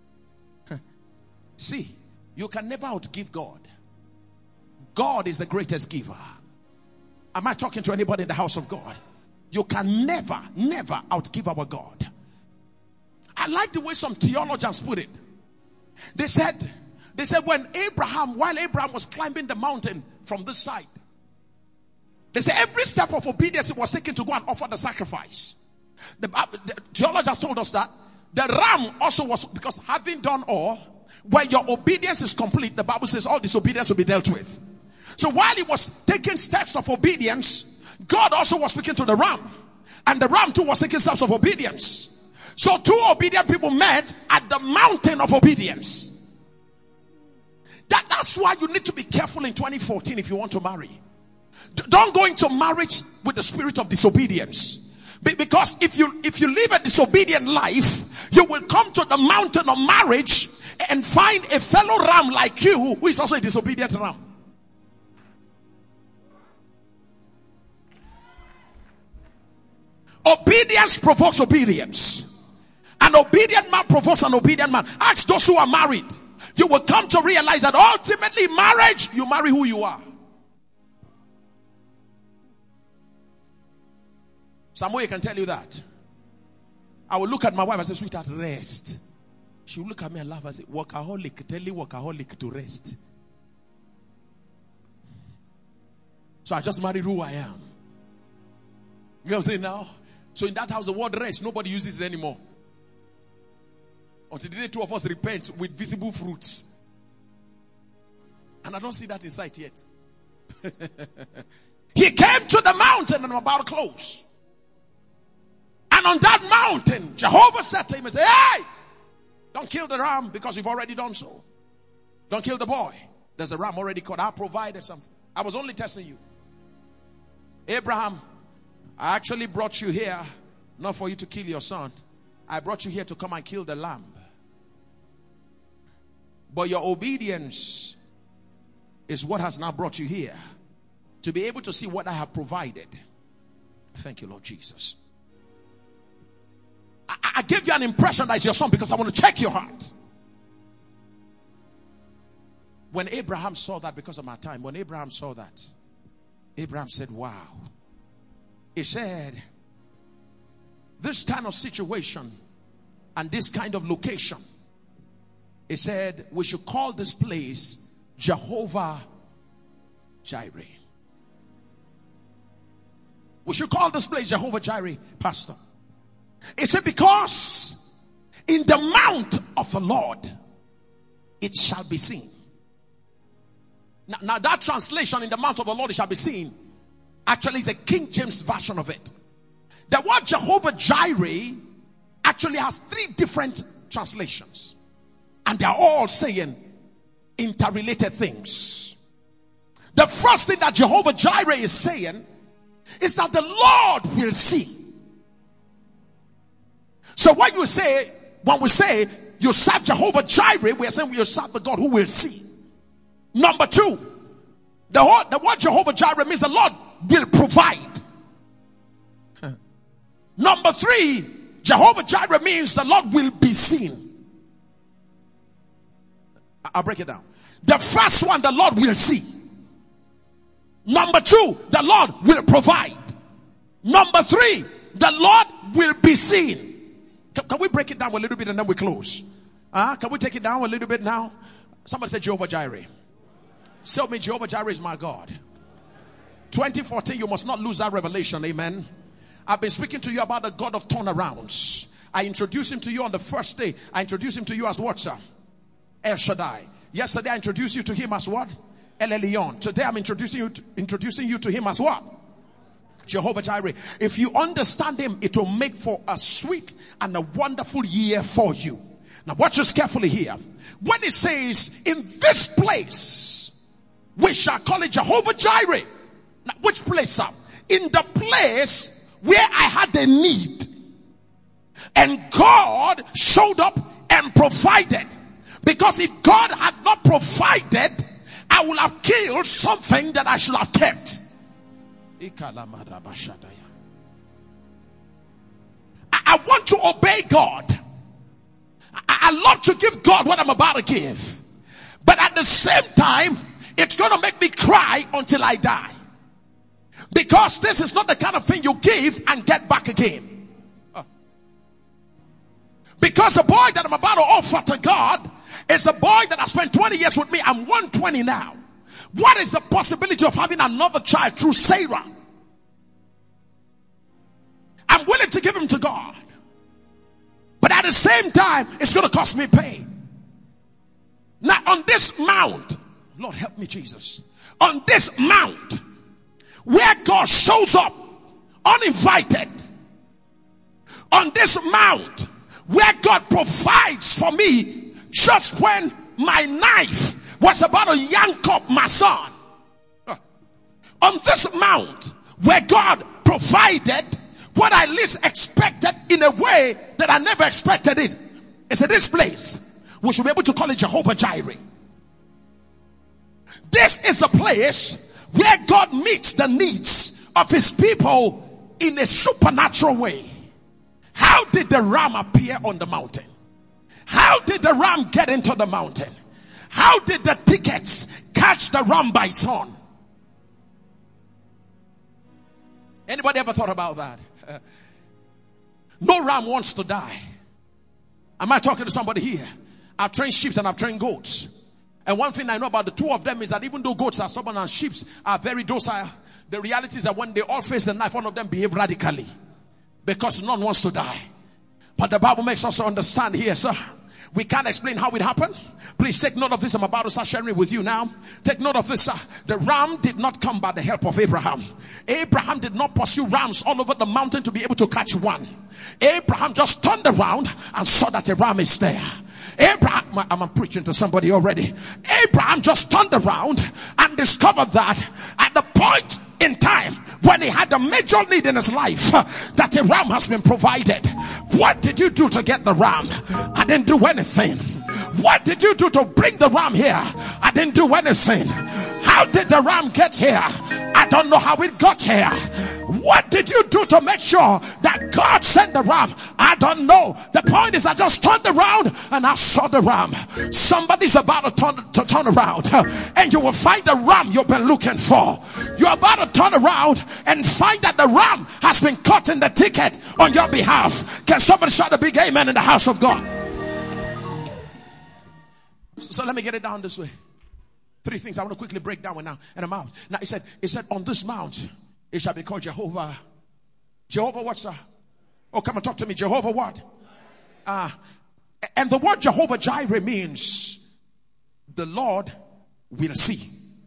See, you can never outgive God. God is the greatest giver. Am I talking to anybody in the house of God? You can never, never outgive our God. I like the way some theologians put it. They said, they said when Abraham, while Abraham was climbing the mountain from this side, they said every step of obedience he was taking to go and offer the sacrifice. The, the theologians told us that the ram also was, because having done all, when your obedience is complete, the Bible says all disobedience will be dealt with. So while he was taking steps of obedience, God also was speaking to the ram. And the ram too was taking steps of obedience. So two obedient people met at the mountain of obedience. That, that's why you need to be careful in twenty fourteen if you want to marry. D- don't go into marriage with the spirit of disobedience. Be- because if you, if you live a disobedient life, you will come to the mountain of marriage and find a fellow ram like you who is also a disobedient ram. Obedience provokes obedience. An obedient man provokes an obedient man. Ask those who are married. You will come to realize that ultimately marriage, you marry who you are. Samuel can tell you that. I will look at my wife and say, sweetheart, rest. She will look at me and laugh and say, workaholic, tell you workaholic to rest. So I just married who I am. You know what I'm saying now? So in that house, the word rest, nobody uses it anymore. Until the day two of us repent with visible fruits. And I don't see that in sight yet. He came to the mountain and I'm about to close. And on that mountain, Jehovah said to him and said, hey, don't kill the ram because you've already done so. Don't kill the boy. There's a ram already caught. I provided something. I was only testing you. Abraham, I actually brought you here not for you to kill your son. I brought you here to come and kill the lamb. But your obedience is what has now brought you here. To be able to see what I have provided. Thank you, Lord Jesus. I, I gave you an impression that it's your son because I want to check your heart. When Abraham saw that, because of my time, when Abraham saw that, Abraham said, wow. He said, this kind of situation and this kind of location, he said, we should call this place Jehovah Jireh. We should call this place Jehovah Jireh, Pastor. He said, because in the mount of the Lord, it shall be seen. Now, now that translation, in the mount of the Lord, it shall be seen, actually is a King James version of it. The word Jehovah Jireh actually has three different translations. And they are all saying interrelated things. The first thing that Jehovah Jireh is saying is that the Lord will see. So when you say, when we say you serve Jehovah Jireh, we are saying we serve the God who will see. Number two, the word, the word Jehovah Jireh means the Lord will provide. Number three, Jehovah Jireh means the Lord will be seen. I'll break it down. The first one, the Lord will see. Number two, the Lord will provide. Number three, the Lord will be seen. Can, can we break it down a little bit and then we close? Uh, can we take it down a little bit now? Somebody say Jehovah Jireh. Tell me Jehovah Jireh is my God. twenty fourteen, you must not lose that revelation. Amen. I've been speaking to you about the God of turnarounds. I introduced him to you on the first day. I introduced him to you as what, sir? El Shaddai. Yesterday I introduced you to him as what? El Elyon. Today I'm introducing you to, introducing you to him as what? Jehovah Jireh. If you understand him, it will make for a sweet and a wonderful year for you. Now watch this carefully here. When it says, in this place, we shall call it Jehovah Jireh. Now which place, sir? In the place where I had a need. And God showed up and provided. Because if God had not provided, I would have killed something that I should have kept. I, I want to obey God. I, I love to give God what I'm about to give. But at the same time, it's going to make me cry until I die. Because this is not the kind of thing you give and get back again. Because the boy that I'm about to offer to God is a boy that I spent twenty years with me. I'm one twenty now. What is the possibility of having another child through Sarah? I'm willing to give him to God. But at the same time, it's going to cost me pain. Now on this mount, Lord help me Jesus. On this mount, where God shows up uninvited. On this mount, where God provides for me just when my knife was about to yank up my son. On this mount where God provided what I least expected in a way that I never expected it. It's in this place we should be able to call it Jehovah Jireh. This is a place where God meets the needs of his people in a supernatural way. How did the ram appear on the mountain? How did the ram get into the mountain? How did the tickets catch the ram by its horn? Anybody ever thought about that? Uh, no ram wants to die. Am I talking to somebody here? I've trained sheep and I've trained goats. And one thing I know about the two of them is that even though goats are stubborn and sheep are very docile, the reality is that when they all face the knife, one of them behave radically. Because none wants to die. But the Bible makes us understand here, sir. We can't explain how it happened. Please take note of this. I'm about to start sharing it with you now. Take note of this, sir. The ram did not come by the help of Abraham. Abraham did not pursue rams all over the mountain to be able to catch one. Abraham just turned around and saw that a ram is there. Abraham, I'm preaching to somebody already. Abraham just turned around and discovered that at the point in time when he had a major need in his life, that a ram has been provided. What did you do to get the ram? I didn't do anything. What did you do to bring the ram here? I didn't do anything. How did the ram get here? I don't know how it got here. What did you do to make sure that God sent the ram? I don't know. The point is I just turned around and I saw the ram. Somebody's about to turn, to turn around and you will find the ram you've been looking for. You're about to turn around and find that the ram has been caught in the ticket on your behalf. Can somebody shout a big amen in the house of God? So let me get it down this way. Three things I want to quickly break down now and I'm out. Now he said, he said, on this mount, it shall be called Jehovah. Jehovah what, sir? Oh, come and talk to me. Jehovah what? Ah, uh, and the word Jehovah Jireh means the Lord will see.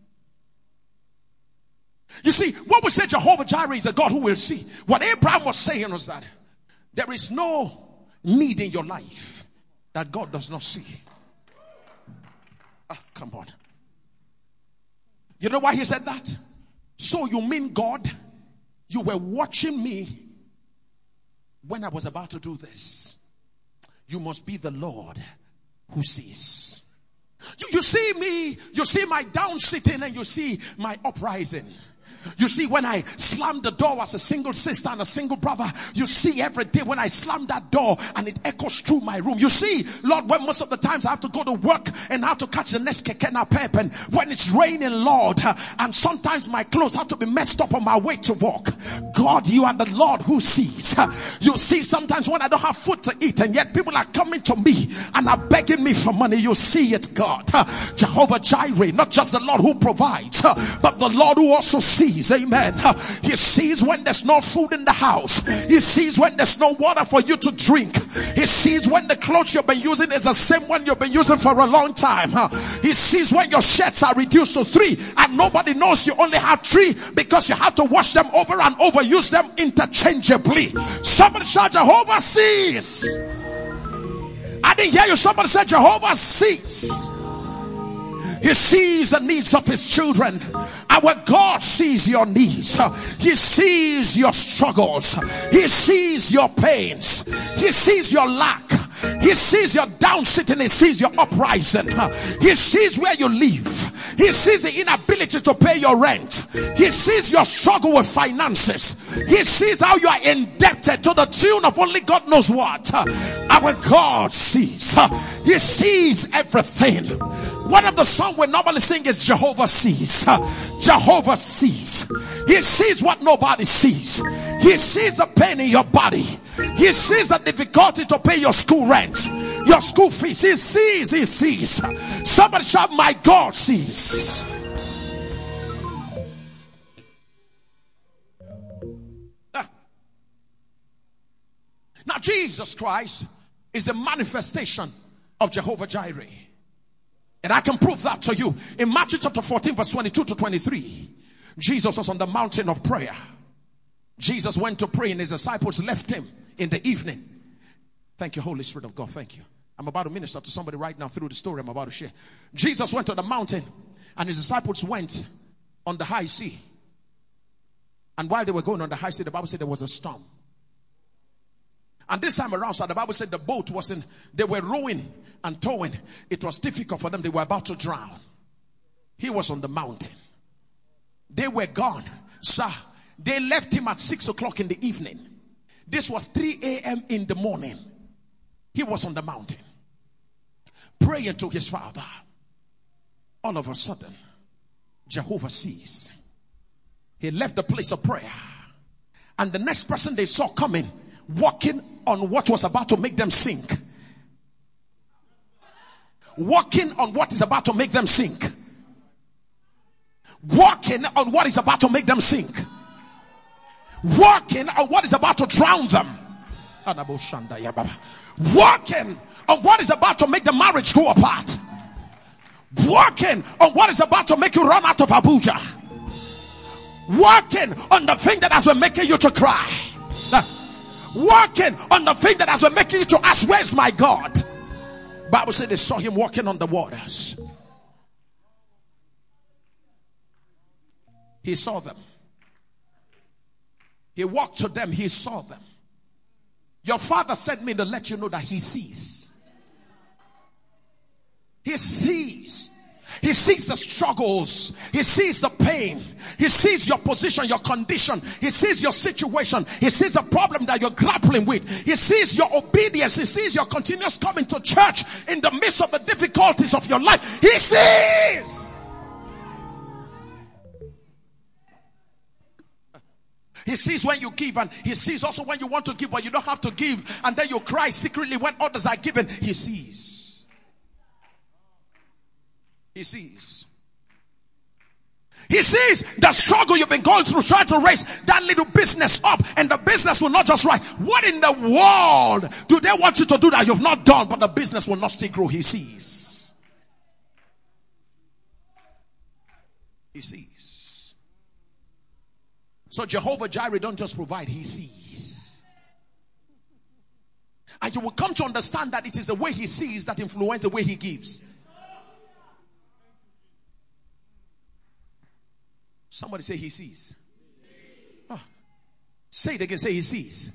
You see, when we say Jehovah Jireh is a God who will see, what Abraham was saying was that there is no need in your life that God does not see. Ah, come on. You know why he said that? So you mean, God, you were watching me when I was about to do this. You must be the Lord who sees. You, you see me, you see my down sitting and you see my uprising. You see, when I slam the door as a single sister and a single brother, you see every day when I slam that door and it echoes through my room. You see, Lord, when most of the times I have to go to work and I have to catch the next kekena pep, and when it's raining, Lord, and sometimes my clothes have to be messed up on my way to work. God, you are the Lord who sees. You see, sometimes when I don't have food to eat and yet people are coming to me and are begging me for money, you see it, God. Jehovah Jireh, not just the Lord who provides, but the Lord who also sees. Amen. He sees when there's no food in the house. He sees when there's no water for you to drink. He sees when the clothes you've been using is the same one you've been using for a long time. He sees when your shirts are reduced to three and nobody knows you only have three because you have to wash them over and over, use them interchangeably. Somebody shout, Jehovah sees. I didn't hear you. Somebody said Jehovah sees. He sees the needs of his children. Our God sees your needs. He sees your struggles. He sees your pains. He sees your lack. He sees your down sitting. He sees your uprising. He sees where you live. He sees the inability to pay your rent. He sees your struggle with finances. He sees how you are indebted to the tune of only God knows what. Our God sees. He sees everything. One of the songs we normally sing is Jehovah sees. Jehovah sees. He sees what nobody sees. He sees the pain in your body. He sees the difficulty to pay your school rent, your school fees. He sees, he sees. Somebody shout, my God sees. Now Jesus Christ is a manifestation of Jehovah Jireh. And I can prove that to you. In Matthew chapter fourteen verse twenty-two to twenty-three, Jesus was on the mountain of prayer. Jesus went to pray and his disciples left him in the evening. Thank you, Holy Spirit of God. Thank you. I'm about to minister to somebody right now through the story I'm about to share. Jesus went to the mountain and his disciples went on the high sea. And while they were going on the high sea, the Bible said there was a storm. And this time around, so the Bible said the boat was in, they were rowing and towing. It was difficult for them. They were about to drown. He was on the mountain. They were gone. Sir, they left him at six o'clock in the evening. This was three a.m. in the morning. He was on the mountain praying to his Father. All of a sudden, Jehovah sees. He left the place of prayer. And the next person they saw coming, walking on what was about to make them sink. Walking on what is about to make them sink. Walking on what is about to make them sink. Walking on what is about to drown them. Walking on what is about to make the marriage go apart. Walking on what is about to make you run out of Abuja. Walking on the thing that has been making you to cry. Walking on the thing that has been making you to ask, where's my God? Bible said they saw him walking on the waters. He saw them. He walked to them. He saw them. Your Father sent me to let you know that he sees. He sees. He sees the struggles. He sees the pain. He sees your position, your condition. He sees your situation. He sees the problem that you're grappling with. He sees your obedience. He sees your continuous coming to church in the midst of the difficulties of your life. He sees. He sees when you give, and he sees also when you want to give but you don't have to give, and then you cry secretly when others are giving. He sees. He sees. He sees the struggle you've been going through trying to raise that little business up, and the business will not just rise. What in the world do they want you to do that you've not done, but the business will not still grow? He sees. He sees. So Jehovah Jireh don't just provide, he sees. And you will come to understand that it is the way he sees that influences the way he gives. Somebody say he sees. Oh. Say it again, say he sees.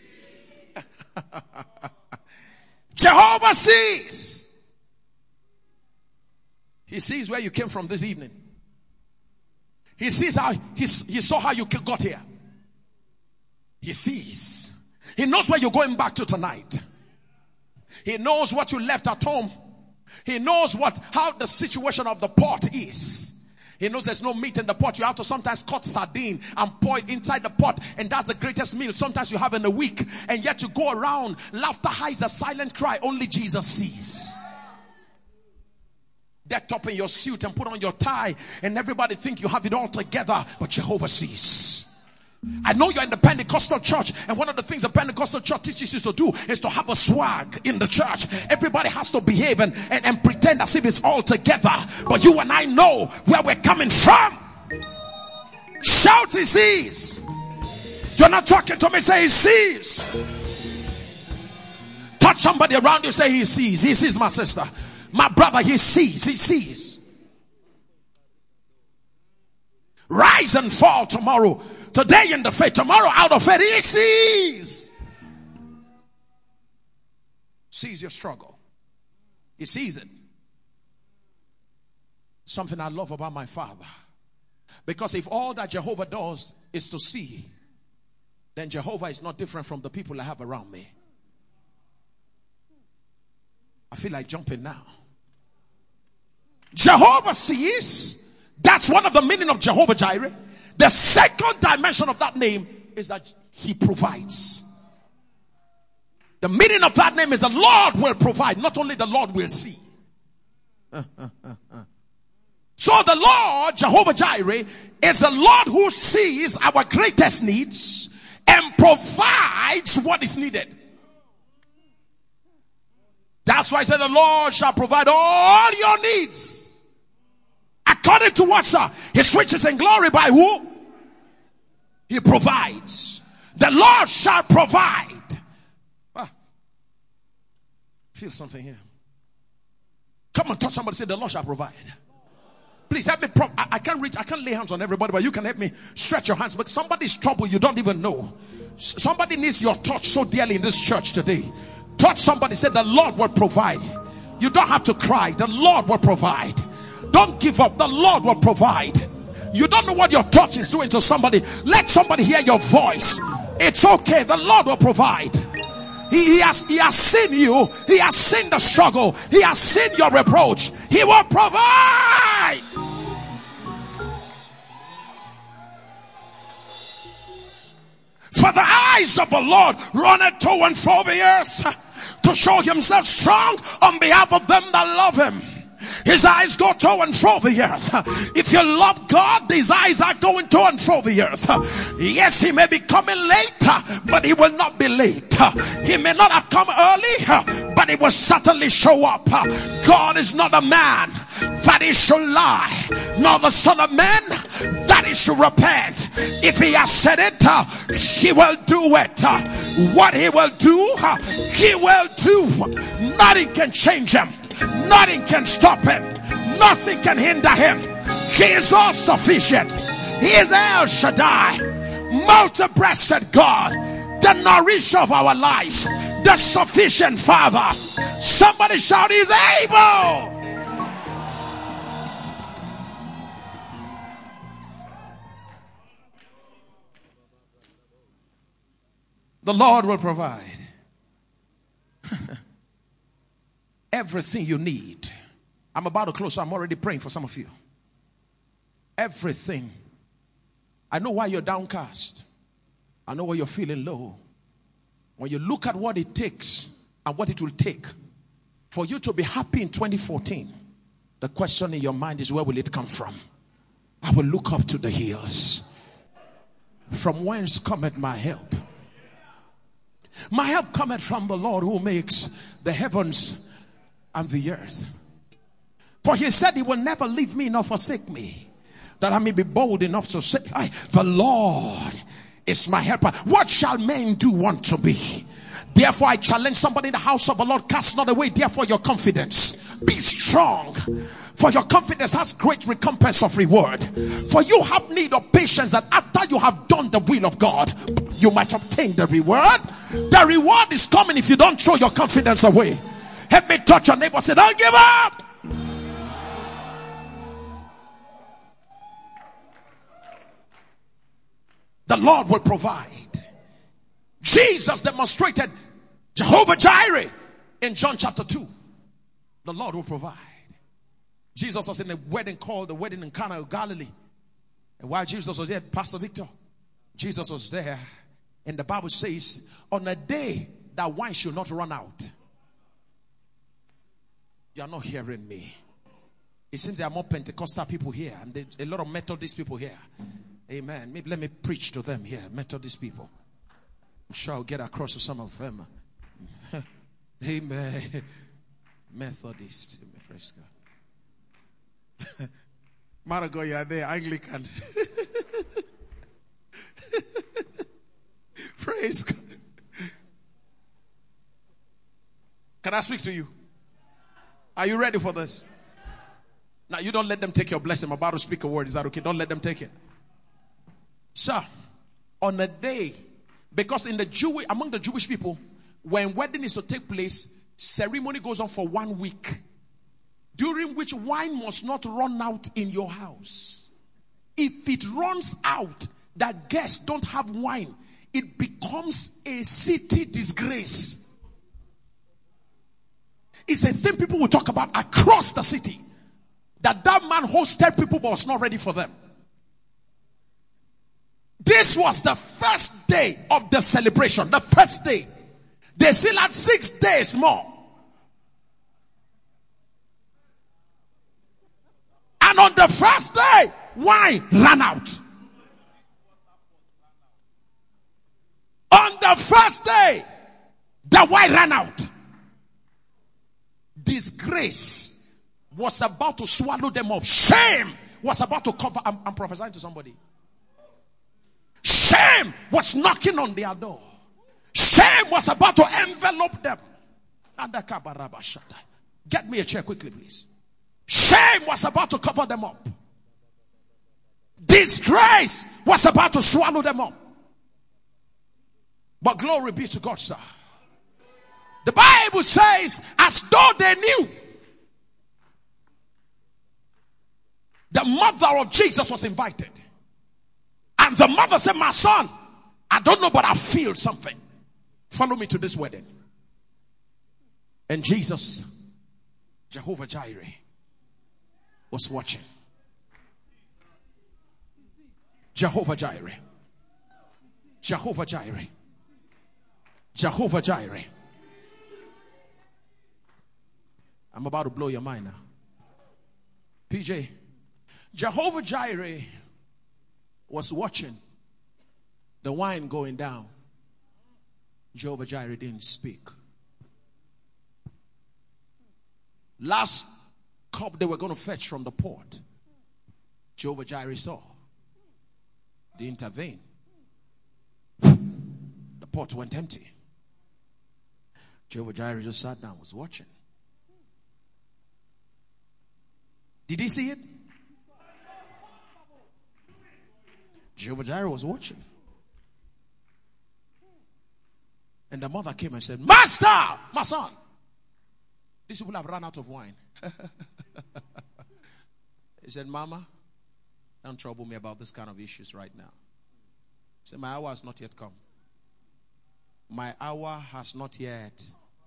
Jehovah sees. He sees where you came from this evening. He sees how, he, he saw how you got here. He sees. He knows where you're going back to tonight. He knows what you left at home. He knows what, how the situation of the pot is. He knows there's no meat in the pot. You have to sometimes cut sardine and pour it inside the pot. And that's the greatest meal sometimes you have in a week. And yet you go around. Laughter hides a silent cry. Only Jesus sees. Decked up in your suit and put on your tie. And everybody think you have it all together. But Jehovah sees. I know you're in the Pentecostal church, and one of the things the Pentecostal church teaches you to do is to have a swag in the church. Everybody has to behave and, and, and pretend as if it's all together. But you and I know where we're coming from. Shout, he sees. You're not talking to me, say he sees. Touch somebody around you, say he sees. He sees, my sister. My brother, he sees. He sees. Rise and fall tomorrow. Today in the faith, tomorrow out of faith. He sees. Sees your struggle. He sees it. Something I love about my Father. Because if all that Jehovah does is to see, then Jehovah is not different from the people I have around me. I feel like jumping now. Jehovah sees. That's one of the meaning of Jehovah Jireh. The second dimension of that name is that he provides. The meaning of that name is the Lord will provide. Not only the Lord will see. So the Lord, Jehovah Jireh, is the Lord who sees our greatest needs and provides what is needed. That's why I said the Lord shall provide all your needs. According to what, sir? His riches and glory by who? He provides. The Lord shall provide. Ah, feel something here. Come on, touch somebody. Say the Lord shall provide. Please help me. Pro- I, I can't reach. I can't lay hands on everybody, but you can help me stretch your hands. But somebody's trouble you don't even know. S- somebody needs your touch so dearly in this church today. Touch somebody. Say the Lord will provide. You don't have to cry. The Lord will provide. Don't give up. The Lord will provide. You don't know what your touch is doing to somebody. Let somebody hear your voice. It's okay. The Lord will provide. He, he has he has seen you. He has seen the struggle. He has seen your reproach. He will provide. For the eyes of the Lord runneth to and fro the earth, to show himself strong on behalf of them that love him. His eyes go to and fro the earth. If you love God, his eyes are going to and fro the earth. Yes, he may be coming late, but he will not be late. He may not have come early, but he will certainly show up. God is not a man that he should lie, nor the son of man that he should repent. If he has said it, he will do it. What he will do, he will do. Nothing can change him. Nothing can stop him. Nothing can hinder him. He is all sufficient. He is El Shaddai, multi-breasted God, the nourisher of our lives, the sufficient Father. Somebody shout, he's able. The Lord will provide everything you need. I'm about to close, so I'm already praying for some of you. Everything. I know why you're downcast. I know why you're feeling low. When you look at what it takes and what it will take for you to be happy in twenty fourteen, the question in your mind is, where will it come from? I will look up to the hills. From whence cometh my help? My help cometh from the Lord who makes the heavens and the earth. For he said he will never leave me nor forsake me, that I may be bold enough to say, the Lord is my helper. What shall men do unto me? Therefore I challenge somebody in the house of the Lord, cast not away therefore your confidence. Be strong, for your confidence has great recompense of reward. For you have need of patience, that after you have done the will of God, you might obtain the reward. The reward is coming if you don't throw your confidence away. Help me touch your neighbor, say, don't give up. the Lord will provide. Jesus demonstrated Jehovah Jireh in John chapter two. The Lord will provide. Jesus was in a wedding called the wedding in Cana of Galilee. And while Jesus was there, Pastor Victor, Jesus was there. And the Bible says, on a day that wine should not run out. You are not hearing me. It seems there are more Pentecostal people here and there, a lot of Methodist people here. Amen. Maybe let me preach to them here, Methodist people. I'm sure I'll get across to some of them. Amen. Methodist. Praise God. Marigo, you are there. Anglican. Praise God. Can I speak to you? Are you ready for this? Now, you don't let them take your blessing. I'm about to speak a word. Is that okay? Don't let them take it. So, on a day, because in the Jew, among the Jewish people, when wedding is to take place, ceremony goes on for one week, during which wine must not run out in your house. If it runs out, that guests don't have wine, it becomes a city disgrace. It's a thing people will talk about across the city. That that man hosted people but was not ready for them. This was the first day of the celebration. The first day. They still had six days more. And on the first day, wine ran out. On the first day, the wine ran out. Disgrace was about to swallow them up. Shame was about to cover. I'm, I'm prophesying to somebody. Shame was knocking on their door. Shame was about to envelop them. Get me a chair quickly, please. Shame was about to cover them up. Disgrace was about to swallow them up. But glory be to God, sir. The Bible says, as though they knew, the mother of Jesus was invited. And the mother said, my son, I don't know, but I feel something. Follow me to this wedding. And Jesus, Jehovah Jireh, was watching. Jehovah Jireh. Jehovah Jireh. Jehovah Jireh. I'm about to blow your mind now. P J, Jehovah Jireh was watching the wine going down. Jehovah Jireh didn't speak. Last cup they were going to fetch from the pot, Jehovah Jireh saw. They intervened. The pot went empty. Jehovah Jireh just sat down, was watching. Did he see it? Jehovah Jireh was watching. And the mother came and said, Master, my son, these people have run out of wine. He said, Mama, don't trouble me about this kind of issues right now. He said, my hour has not yet come. My hour has not yet.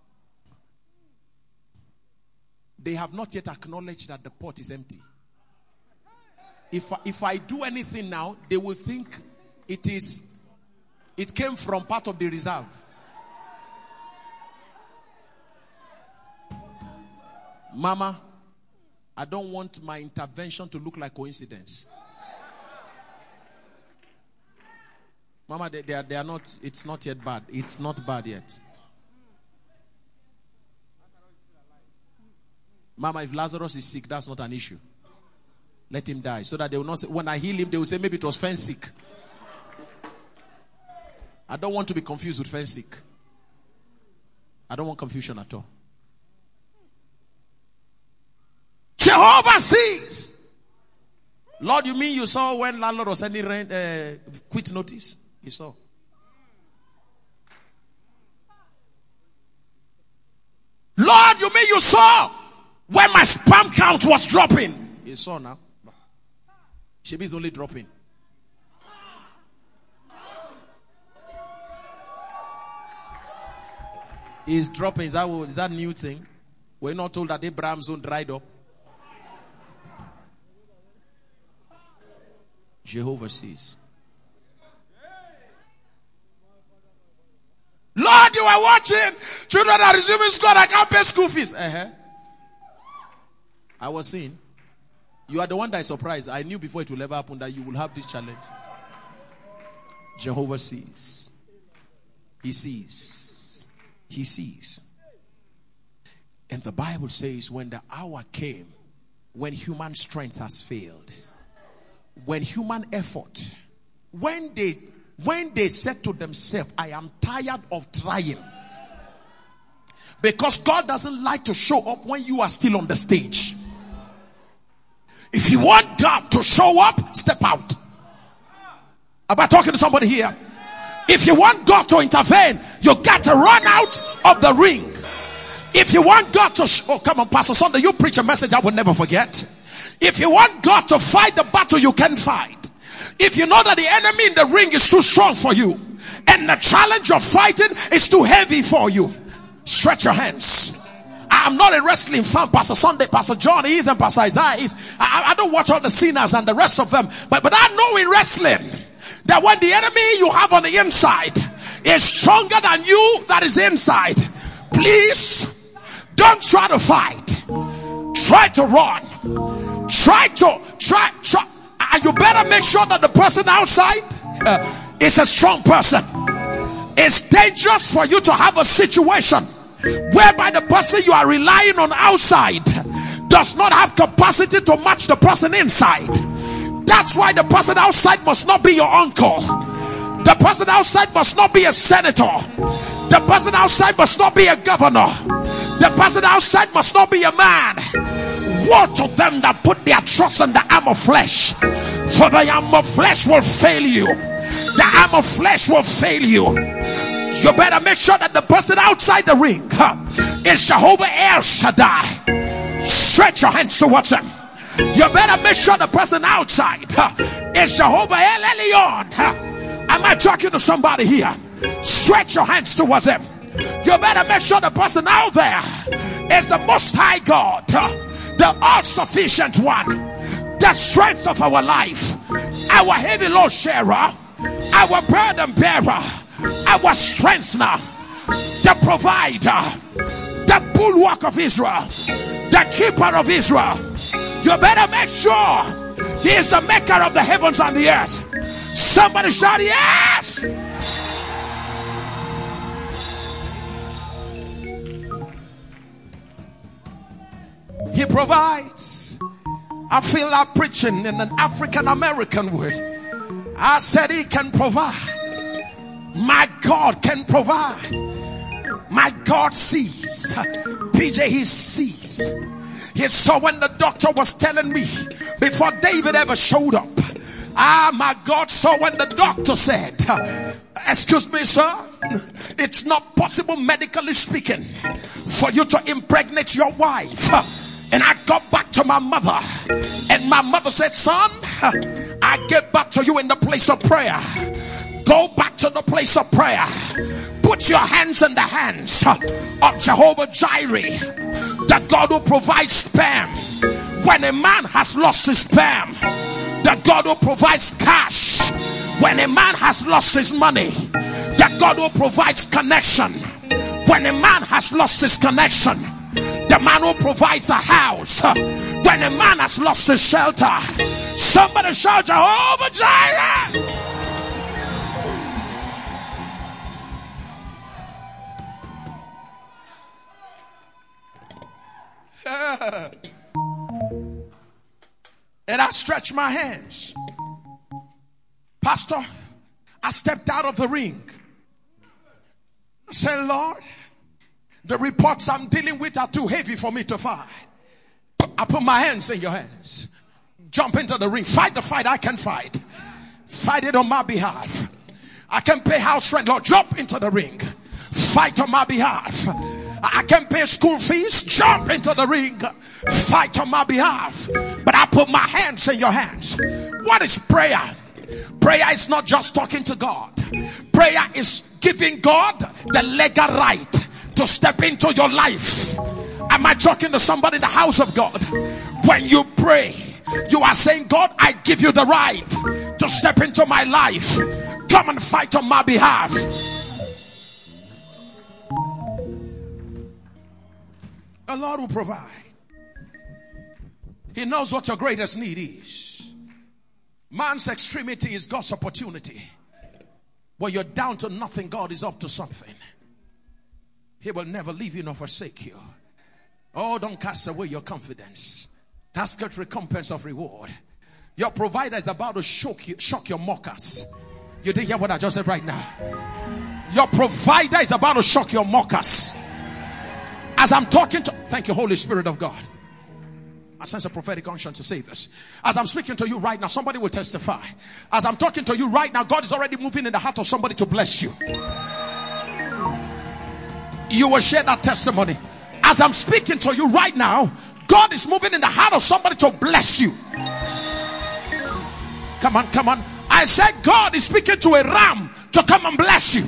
They have not yet acknowledged that the pot is empty. If I, if I do anything now, they will think it is, it came from part of the reserve. Mama, I don't want my intervention to look like coincidence. Mama, they, they, are, they are not, it's not yet bad. It's not bad yet. Mama, if Lazarus is sick, that's not an issue. Let him die. So that they will not say, when I heal him, they will say maybe it was fence sick. I don't want to be confused with fence sick. I don't want confusion at all. Jehovah sees. Lord, you mean you saw when landlord was sending rent, uh, quit notice? He saw. Lord, you mean you saw when my sperm count was dropping? He saw now. Shebi is only dropping. He's dropping. Is that, is that new thing? We're not told that Abraham's zone dried up. Jehovah sees. Lord, you are watching. Children are resuming school. I can't pay school fees. Uh-huh. I was seeing. You are the one that is surprised. I knew before it will ever happen that you will have this challenge. Jehovah sees. He sees. He sees. And the Bible says when the hour came, when human strength has failed, when human effort, when they when they said to themselves, I am tired of trying. Because God doesn't like to show up when you are still on the stage. If you want God to show up, step out. Am I talking to somebody here? If you want God to intervene, you got to run out of the ring. If you want God to sh- oh come on, Pastor Sunday, you preach a message I will never forget. If you want God to fight the battle, you can fight. If you know that the enemy in the ring is too strong for you and the challenge of fighting is too heavy for you, stretch your hands. I'm not a wrestling fan. Pastor Sunday, Pastor John is, and Pastor Isaiah is. I, I don't watch all the sinners and the rest of them, but but I know in wrestling that when the enemy you have on the inside is stronger than you that is inside, please don't try to fight. Try to run. Try to try try. And you better make sure that the person outside uh, is a strong person. It's dangerous for you to have a situation whereby the person you are relying on outside does not have capacity to match the person inside. That's why the person outside must not be your uncle. The person outside must not be a senator. The person outside must not be a governor. The person outside must not be a man. Woe to them that put their trust in the arm of flesh, for the arm of flesh will fail you. The arm of flesh will fail you. You better make sure that the person outside the ring huh, is Jehovah El Shaddai. Stretch your hands towards him. You better make sure the person outside huh, is Jehovah El Elyon. Huh. Am I talking to somebody here? Stretch your hands towards him. You better make sure the person out there is the Most High God, huh, the all-sufficient one, the strength of our life, our heavy load sharer, our burden bearer, our strengthener, the provider, the bulwark of Israel, the keeper of Israel. You better make sure he is the maker of the heavens and the earth. Somebody shout yes. He provides. I feel like preaching in an African American word. I said he can provide. My God can provide. My God sees. P J, he sees. He saw when the doctor was telling me before David ever showed up. Ah, my God saw when the doctor said, excuse me, sir, it's not possible medically speaking for you to impregnate your wife. And I got back to my mother, and my mother said, son, I get back to you in the place of prayer. Go back to the place of prayer. Put your hands in the hands of Jehovah Jireh, the God who provides sperm when a man has lost his sperm, the God who provides cash when a man has lost his money, the God who provides connection when a man has lost his connection, the man who provides a house when a man has lost his shelter. Somebody shout Jehovah Jireh. And I stretched my hands. Pastor, I stepped out of the ring. I said, Lord, the reports I'm dealing with are too heavy for me to fight. I put my hands in your hands. Jump into the ring. Fight the fight I can fight. Fight it on my behalf. I can pay house rent. Lord, jump into the ring. Fight on my behalf. I can pay school fees. Jump into the ring. Fight on my behalf. But I put my hands in your hands. What is prayer? Prayer is not just talking to God. Prayer is giving God the legal right to step into your life. Am I talking to somebody in the house of God? When you pray, you are saying, God, I give you the right to step into my life. Come and fight on my behalf. The Lord will provide. He knows what your greatest need is. Man's extremity is God's opportunity. When you're down to nothing, God is up to something. He will never leave you nor forsake you. Oh, don't cast away your confidence. That's God's recompense of reward. Your provider is about to shock you, shock your mockers. You didn't hear what I just said right now. Your provider is about to shock your mockers. As I'm talking to, thank you, Holy Spirit of God. I sense a prophetic unction to say this. As I'm speaking to you right now, somebody will testify. As I'm talking to you right now, God is already moving in the heart of somebody to bless you. You will share that testimony. As I'm speaking to you right now, God is moving in the heart of somebody to bless you. Come on, come on. I said God is speaking to a ram to come and bless you.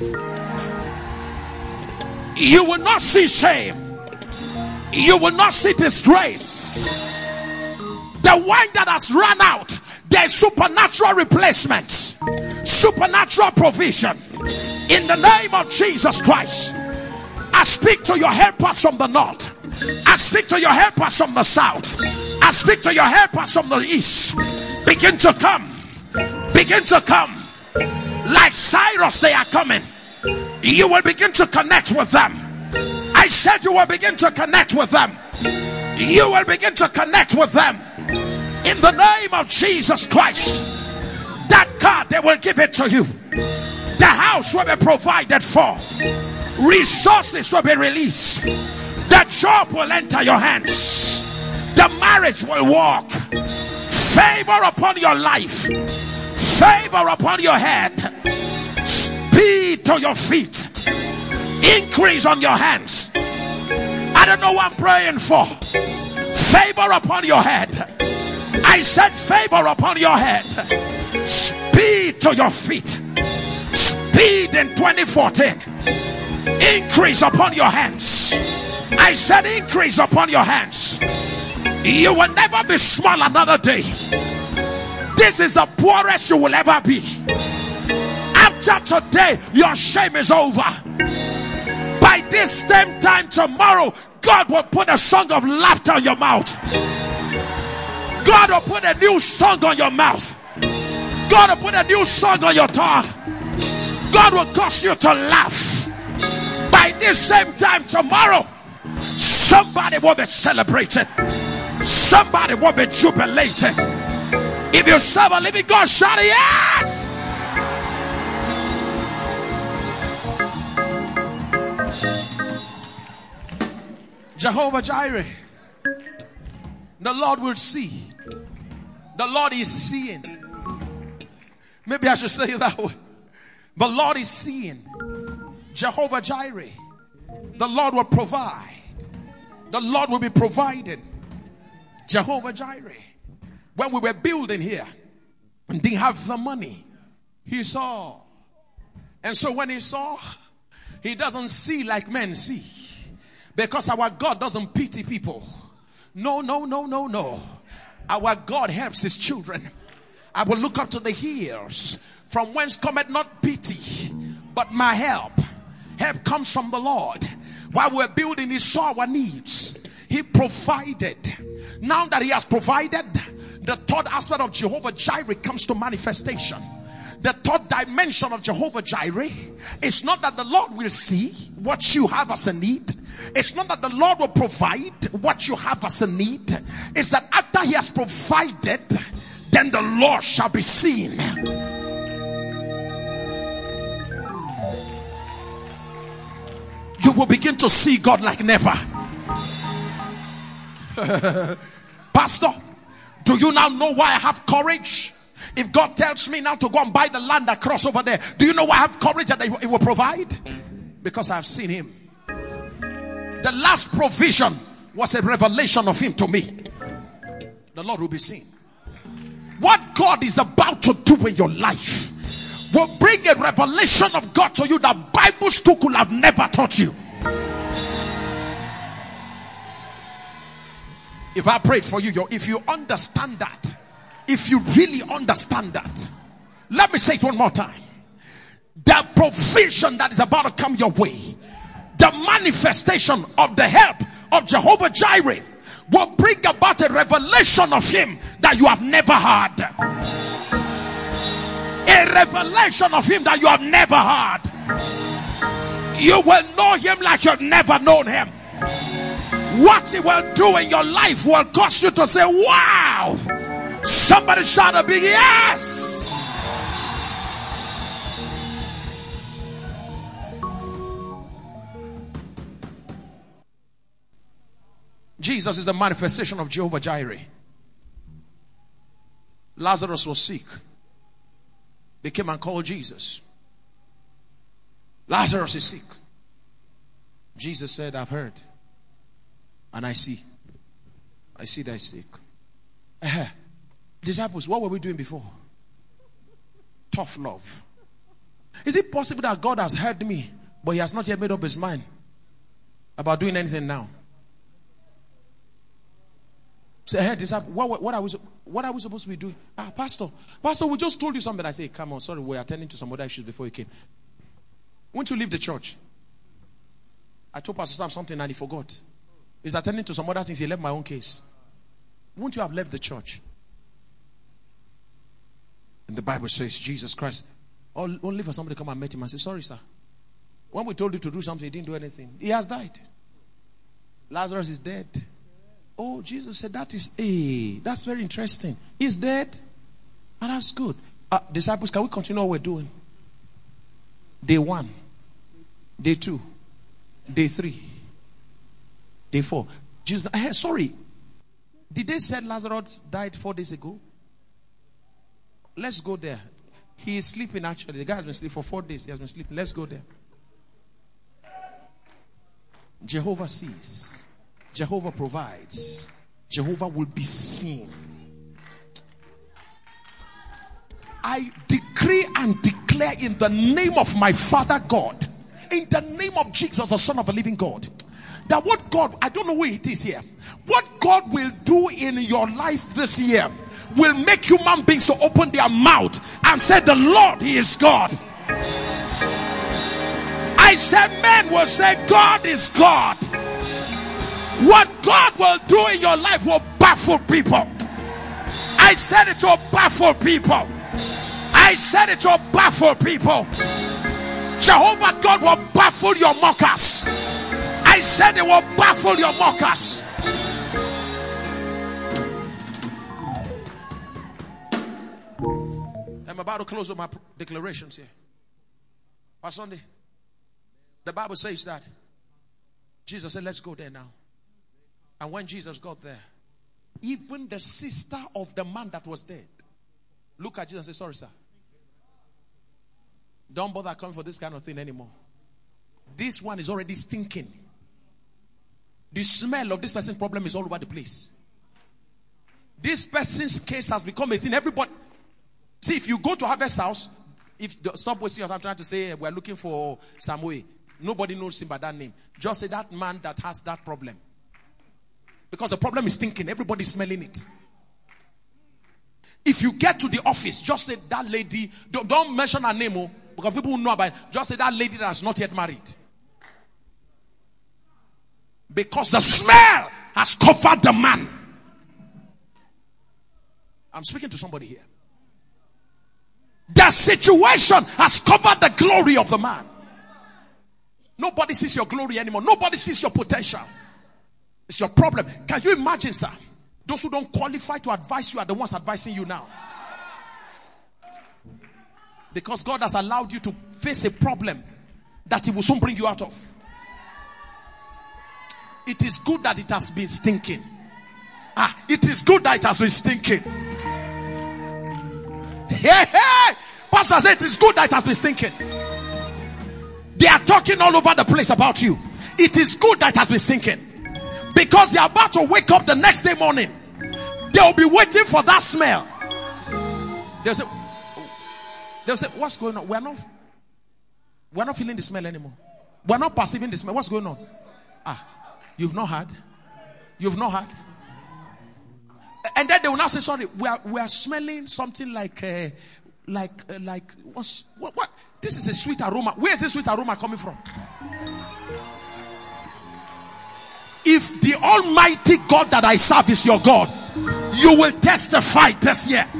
You will not see shame. You will not see disgrace. The wine that has run out, there's supernatural replacement, supernatural provision in the name of Jesus Christ. I speak to your helpers from the north. I speak to your helpers from the south. I speak to your helpers from the east. Begin to come. Begin to come. Like Cyrus, they are coming. You will begin to connect with them. I said you will begin to connect with them. You will begin to connect with them. In the name of Jesus Christ. That car, they will give it to you. The house will be provided for. Resources will be released. The job will enter your hands. The marriage will walk. Favor upon your life. Favor upon your head. Speed to your feet. Increase on your hands. I don't know what I'm praying for. Favor upon your head. I said favor upon your head. Speed to your feet. Speed in twenty fourteen. Increase upon your hands. I said increase upon your hands. You will never be small another day. This is the poorest you will ever be. After today, your shame is over. By this same time tomorrow, God will put a song of laughter on your mouth. God will put a new song on your mouth. God will put a new song on your tongue. God will cause you to laugh. By this same time tomorrow, somebody will be celebrating. Somebody will be jubilating. If you serve a living God, shout yes. Jehovah Jireh. The Lord will see. The Lord is seeing. Maybe I should say it that way. The Lord is seeing. Jehovah Jireh. The Lord will provide. The Lord will be provided. Jehovah Jireh. When we were building here and didn't have the money, he saw. And so when he saw, he doesn't see like men see. Because our God doesn't pity people. No, no, no, no, no. Our God helps his children. I will look up to the hills, from whence cometh not pity, but my help. Help comes from the Lord. While we're building, he saw our needs. He provided. Now that he has provided, the third aspect of Jehovah Jireh comes to manifestation. The third dimension of Jehovah Jireh is not that the Lord will see what you have as a need. It's not that the Lord will provide what you have as a need. It's that after he has provided, then the Lord shall be seen. You will begin to see God like never. Pastor, do you now know why I have courage? If God tells me now to go and buy the land across over there, do you know why I have courage that he will provide? Because I have seen him. The last provision was a revelation of him to me. The Lord will be seen. What God is about to do in your life will bring a revelation of God to you that Bible school could have never taught you. If I prayed for you, if you understand that, if you really understand that, let me say it one more time. The provision that is about to come your way, the manifestation of the help of Jehovah Jireh will bring about a revelation of him that you have never had. A revelation of him that you have never had. You will know him like you've never known him. What he will do in your life will cause you to say, wow. Somebody shout a big yes. Jesus is the manifestation of Jehovah Jireh. Lazarus was sick. They came and called Jesus. Lazarus is sick. Jesus said, I've heard. And I see. I see that he's sick. Uh-huh. Disciples, what were we doing before? Tough love. Is it possible that God has heard me, but he has not yet made up his mind about doing anything now? Say, hey, disciple, what, what, are we, what are we supposed to be doing? Ah, Pastor, Pastor, we just told you something. I say, come on, sorry, we're attending to some other issues before you came. Won't you leave the church? I told Pastor Sam something and he forgot. He's attending to some other things. He left my own case. Won't you have left the church? And the Bible says, Jesus Christ, only for somebody to come and meet him and say, sorry, sir. When we told you to do something, he didn't do anything. He has died. Lazarus is dead. Oh, Jesus said, that is, hey, that's very interesting. He's dead. And that's good. Uh, disciples, can we continue what we're doing? Day one. Day two. Day three. Day four. Jesus, uh, sorry. Did they say Lazarus died four days ago? Let's go there. He is sleeping actually. The guy has been sleeping for four days. He has been sleeping. Let's go there. Jehovah sees. Jehovah provides. Jehovah will be seen. I decree and declare in the name of my Father God, in the name of Jesus, the Son of the living God, that what God, I don't know who it is here, what God will do in your life this year will make human beings to open their mouth and say, the Lord, he is God. I said men will say, God is God. What God will do in your life will baffle people. I said it will baffle people. I said it will baffle people. Jehovah God will baffle your mockers. I said it will baffle your mockers. I'm about to close with my declarations here. Pastor Sunday, the Bible says that Jesus said, let's go there now. And when Jesus got there, even the sister of the man that was dead, look at Jesus and say, sorry, sir. Don't bother coming for this kind of thing anymore. This one is already stinking. The smell of this person's problem is all over the place. This person's case has become a thing. Everybody, see, if you go to Harvest House, if stop wasting your time trying to say we're looking for Samuel, nobody knows him by that name. Just say that man that has that problem. Because the problem is stinking. Everybody's smelling it. If you get to the office, just say that lady, don't, don't mention her name, oh, because people will know about it. Just say that lady that has not yet married. Because the smell has covered the man. I'm speaking to somebody here. The situation has covered the glory of the man. Nobody sees your glory anymore. Nobody sees your potential. It's your problem. Can you imagine, sir? Those who don't qualify to advise you are the ones advising you now. Because God has allowed you to face a problem that he will soon bring you out of. It is good that it has been stinking. Ah, it is good that it has been stinking. Hey, hey! Pastor said it is good that it has been stinking. They are talking all over the place about you. It is good that it has been stinking. Because they are about to wake up the next day morning. They will be waiting for that smell. They'll say, they'll say, what's going on? We're not, we're not feeling the smell anymore. We're not perceiving this. What's going on? Ah, you've not heard? You've not heard? And then they will now say, sorry, we are we are smelling something like uh, like uh, like what's what, what? This is a sweet aroma. Where is this sweet aroma coming from? If the Almighty God that I serve is your God, you will testify this year.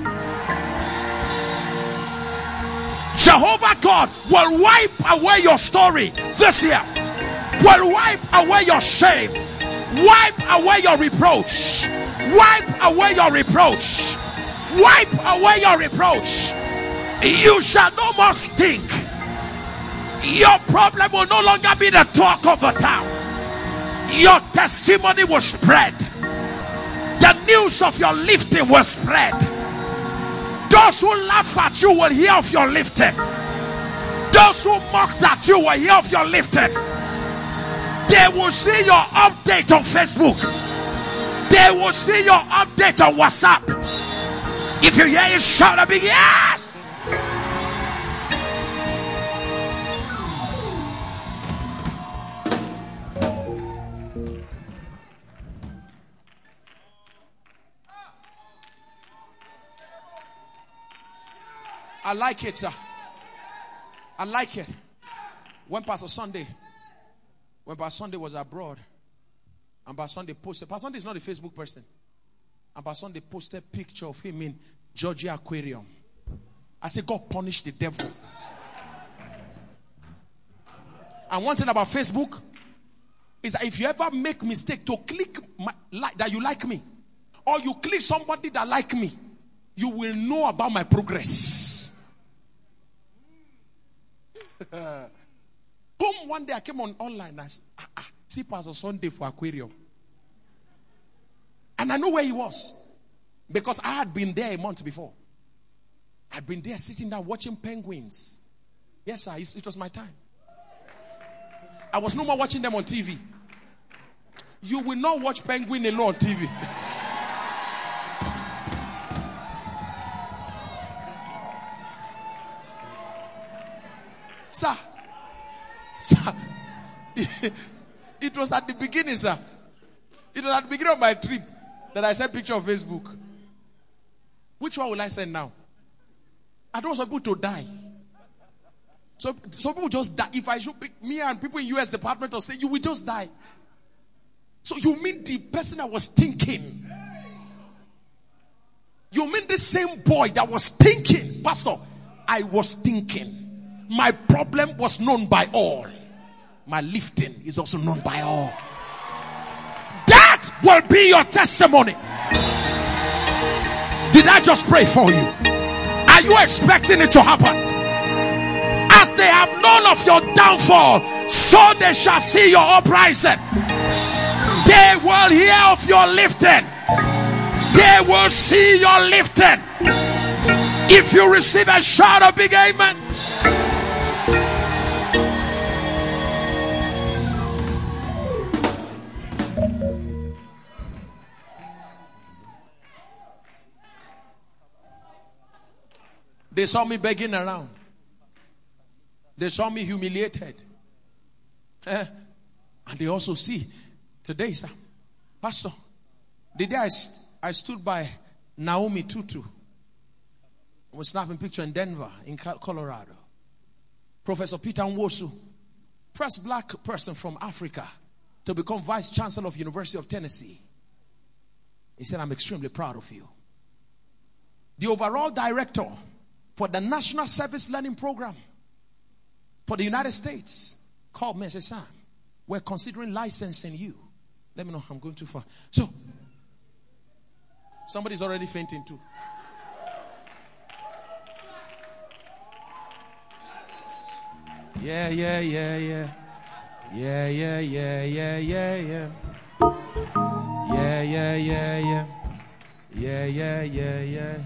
Jehovah God will wipe away your story this year. Will wipe away your shame. Wipe away your reproach. Wipe away your reproach. Wipe away your reproach. You shall no more stink. Your problem will no longer be the talk of the town. Your testimony will spread. The news of your lifting will spread. Those who laugh at you will hear of your lifting. Those who mocked at you will hear of your lifting. They will see your update on Facebook. They will see your update on WhatsApp. If you hear it, shout a big yes. I like it, sir. I like it. When Pastor Sunday, when Pastor Sunday was abroad, and Pastor Sunday posted, Pastor Sunday is not a Facebook person, and Pastor Sunday posted a picture of him in Georgia Aquarium. I said, God punish the devil. And one thing about Facebook is that if you ever make mistake to click my, like, that you like me, or you click somebody that like me, you will know about my progress. Boom, one day I came on online and I said, ah, ah, see Pastor Sunday for Aquarium. And I know where he was. Because I had been there a month before. I'd been there sitting down watching penguins. Yes, sir, it was my time. I was no more watching them on T V. You will not watch penguin alone on T V. Sir, sir, it was at the beginning, sir. It was at the beginning of my trip that I sent a picture on Facebook. Which one will I send now? I don't want people to die. So some people just die. If I should pick me and people in U S Department of State, you will just die. So you mean the person I was thinking? You mean the same boy that was thinking? Pastor, I was thinking. My problem was known by all. My lifting is also known by all. That will be your testimony. Did I just pray for you? Are you expecting it to happen? As they have known of your downfall, so they shall see your uprising. They will hear of your lifting. They will see your lifting. If you receive a shout of big amen. They saw me begging around. They saw me humiliated. Eh? And they also see today, sir, Pastor, the day I, st- I stood by Naomi Tutu, I was snapping picture in Denver, in Colorado. Professor Peter Nwosu, first black person from Africa to become vice chancellor of University of Tennessee. He said, I'm extremely proud of you. The overall director for the National Service Learning Program for the United States called me and said, Sam, we're considering licensing you. Let me know, I'm going too far. So, somebody's already fainting too. Yeah, yeah, yeah, yeah. Yeah, yeah, yeah, yeah, yeah, yeah. Yeah, yeah, yeah, yeah. Yeah, yeah, yeah, yeah.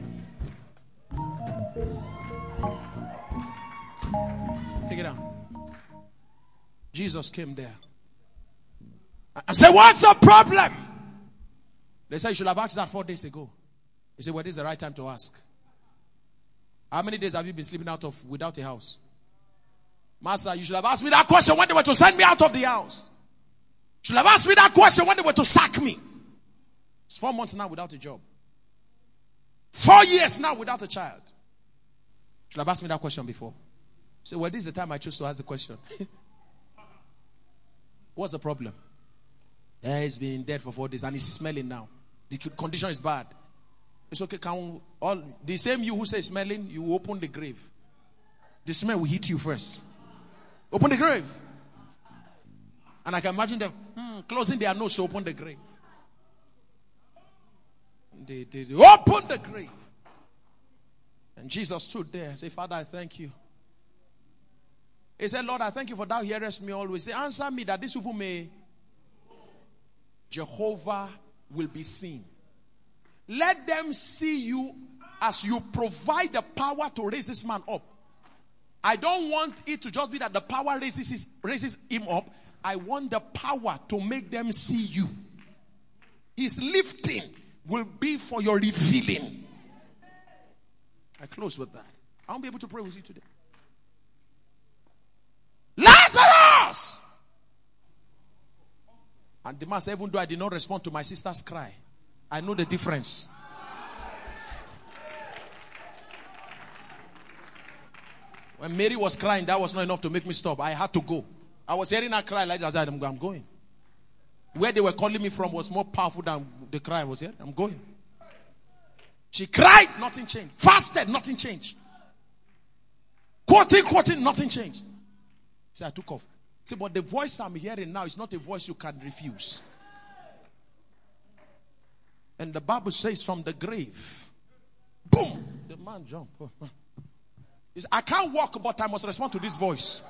Take it down. Jesus came there. I said, what's the problem? They said, you should have asked that four days ago. He said, well, this is the right time to ask. How many days have you been sleeping out of without a house? Master, you should have asked me that question when they were to send me out of the house. You should have asked me that question when they were to sack me. It's four months now without a job. Four years now without a child. You should have asked me that question before. So, well, this is the time I chose to ask the question. What's the problem? Yeah, he's been dead for four days and he's smelling now. The condition is bad. It's okay. Can all the same you who say smelling, you open the grave. The smell will hit you first. Open the grave. And I can imagine them hmm, closing their nose to open the grave. They, they, they open the grave. And Jesus stood there and said, Father, I thank you. He said, Lord, I thank you for thou hearest me always. He said, answer me that these people may. Jehovah will be seen. Let them see you as you provide the power to raise this man up. I don't want it to just be that the power raises, his, raises him up. I want the power to make them see you. His lifting will be for your revealing. I close with that. I won't be able to pray with you today. Lazarus! And the man said, even though I did not respond to my sister's cry, I know the difference. When Mary was crying, that was not enough to make me stop. I had to go. I was hearing her cry like that. I said, I'm going. Where they were calling me from was more powerful than the cry I was hearing. I'm going. She cried, nothing changed. Fasted, nothing changed. Quoting, quoting, nothing changed. See, I took off. See, but the voice I'm hearing now is not a voice you can refuse. And the Bible says from the grave, boom, the man jumped. He said, I can't walk, but I must respond to this voice.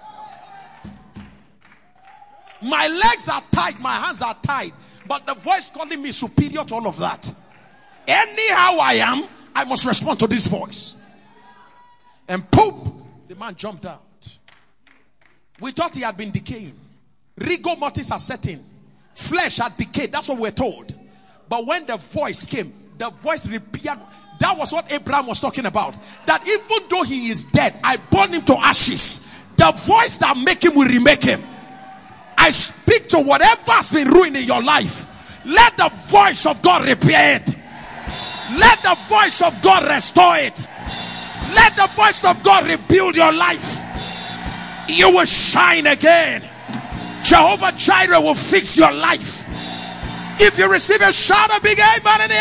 My legs are tied, my hands are tied, but the voice calling me is superior to all of that. Anyhow I am, I must respond to this voice. And poop, the man jumped out. We thought he had been decaying. Rigor mortis had set in. Flesh had decayed. That's what we're told. But when the voice came, the voice repeated. That was what Abraham was talking about. That even though he is dead, I burn him to ashes. The voice that make him will remake him. I speak to whatever has been ruined in your life. Let the voice of God repair it. Let the voice of God restore it. Let the voice of God rebuild your life. You will shine again. Jehovah Jireh will fix your life. If you receive a shout, a big amen in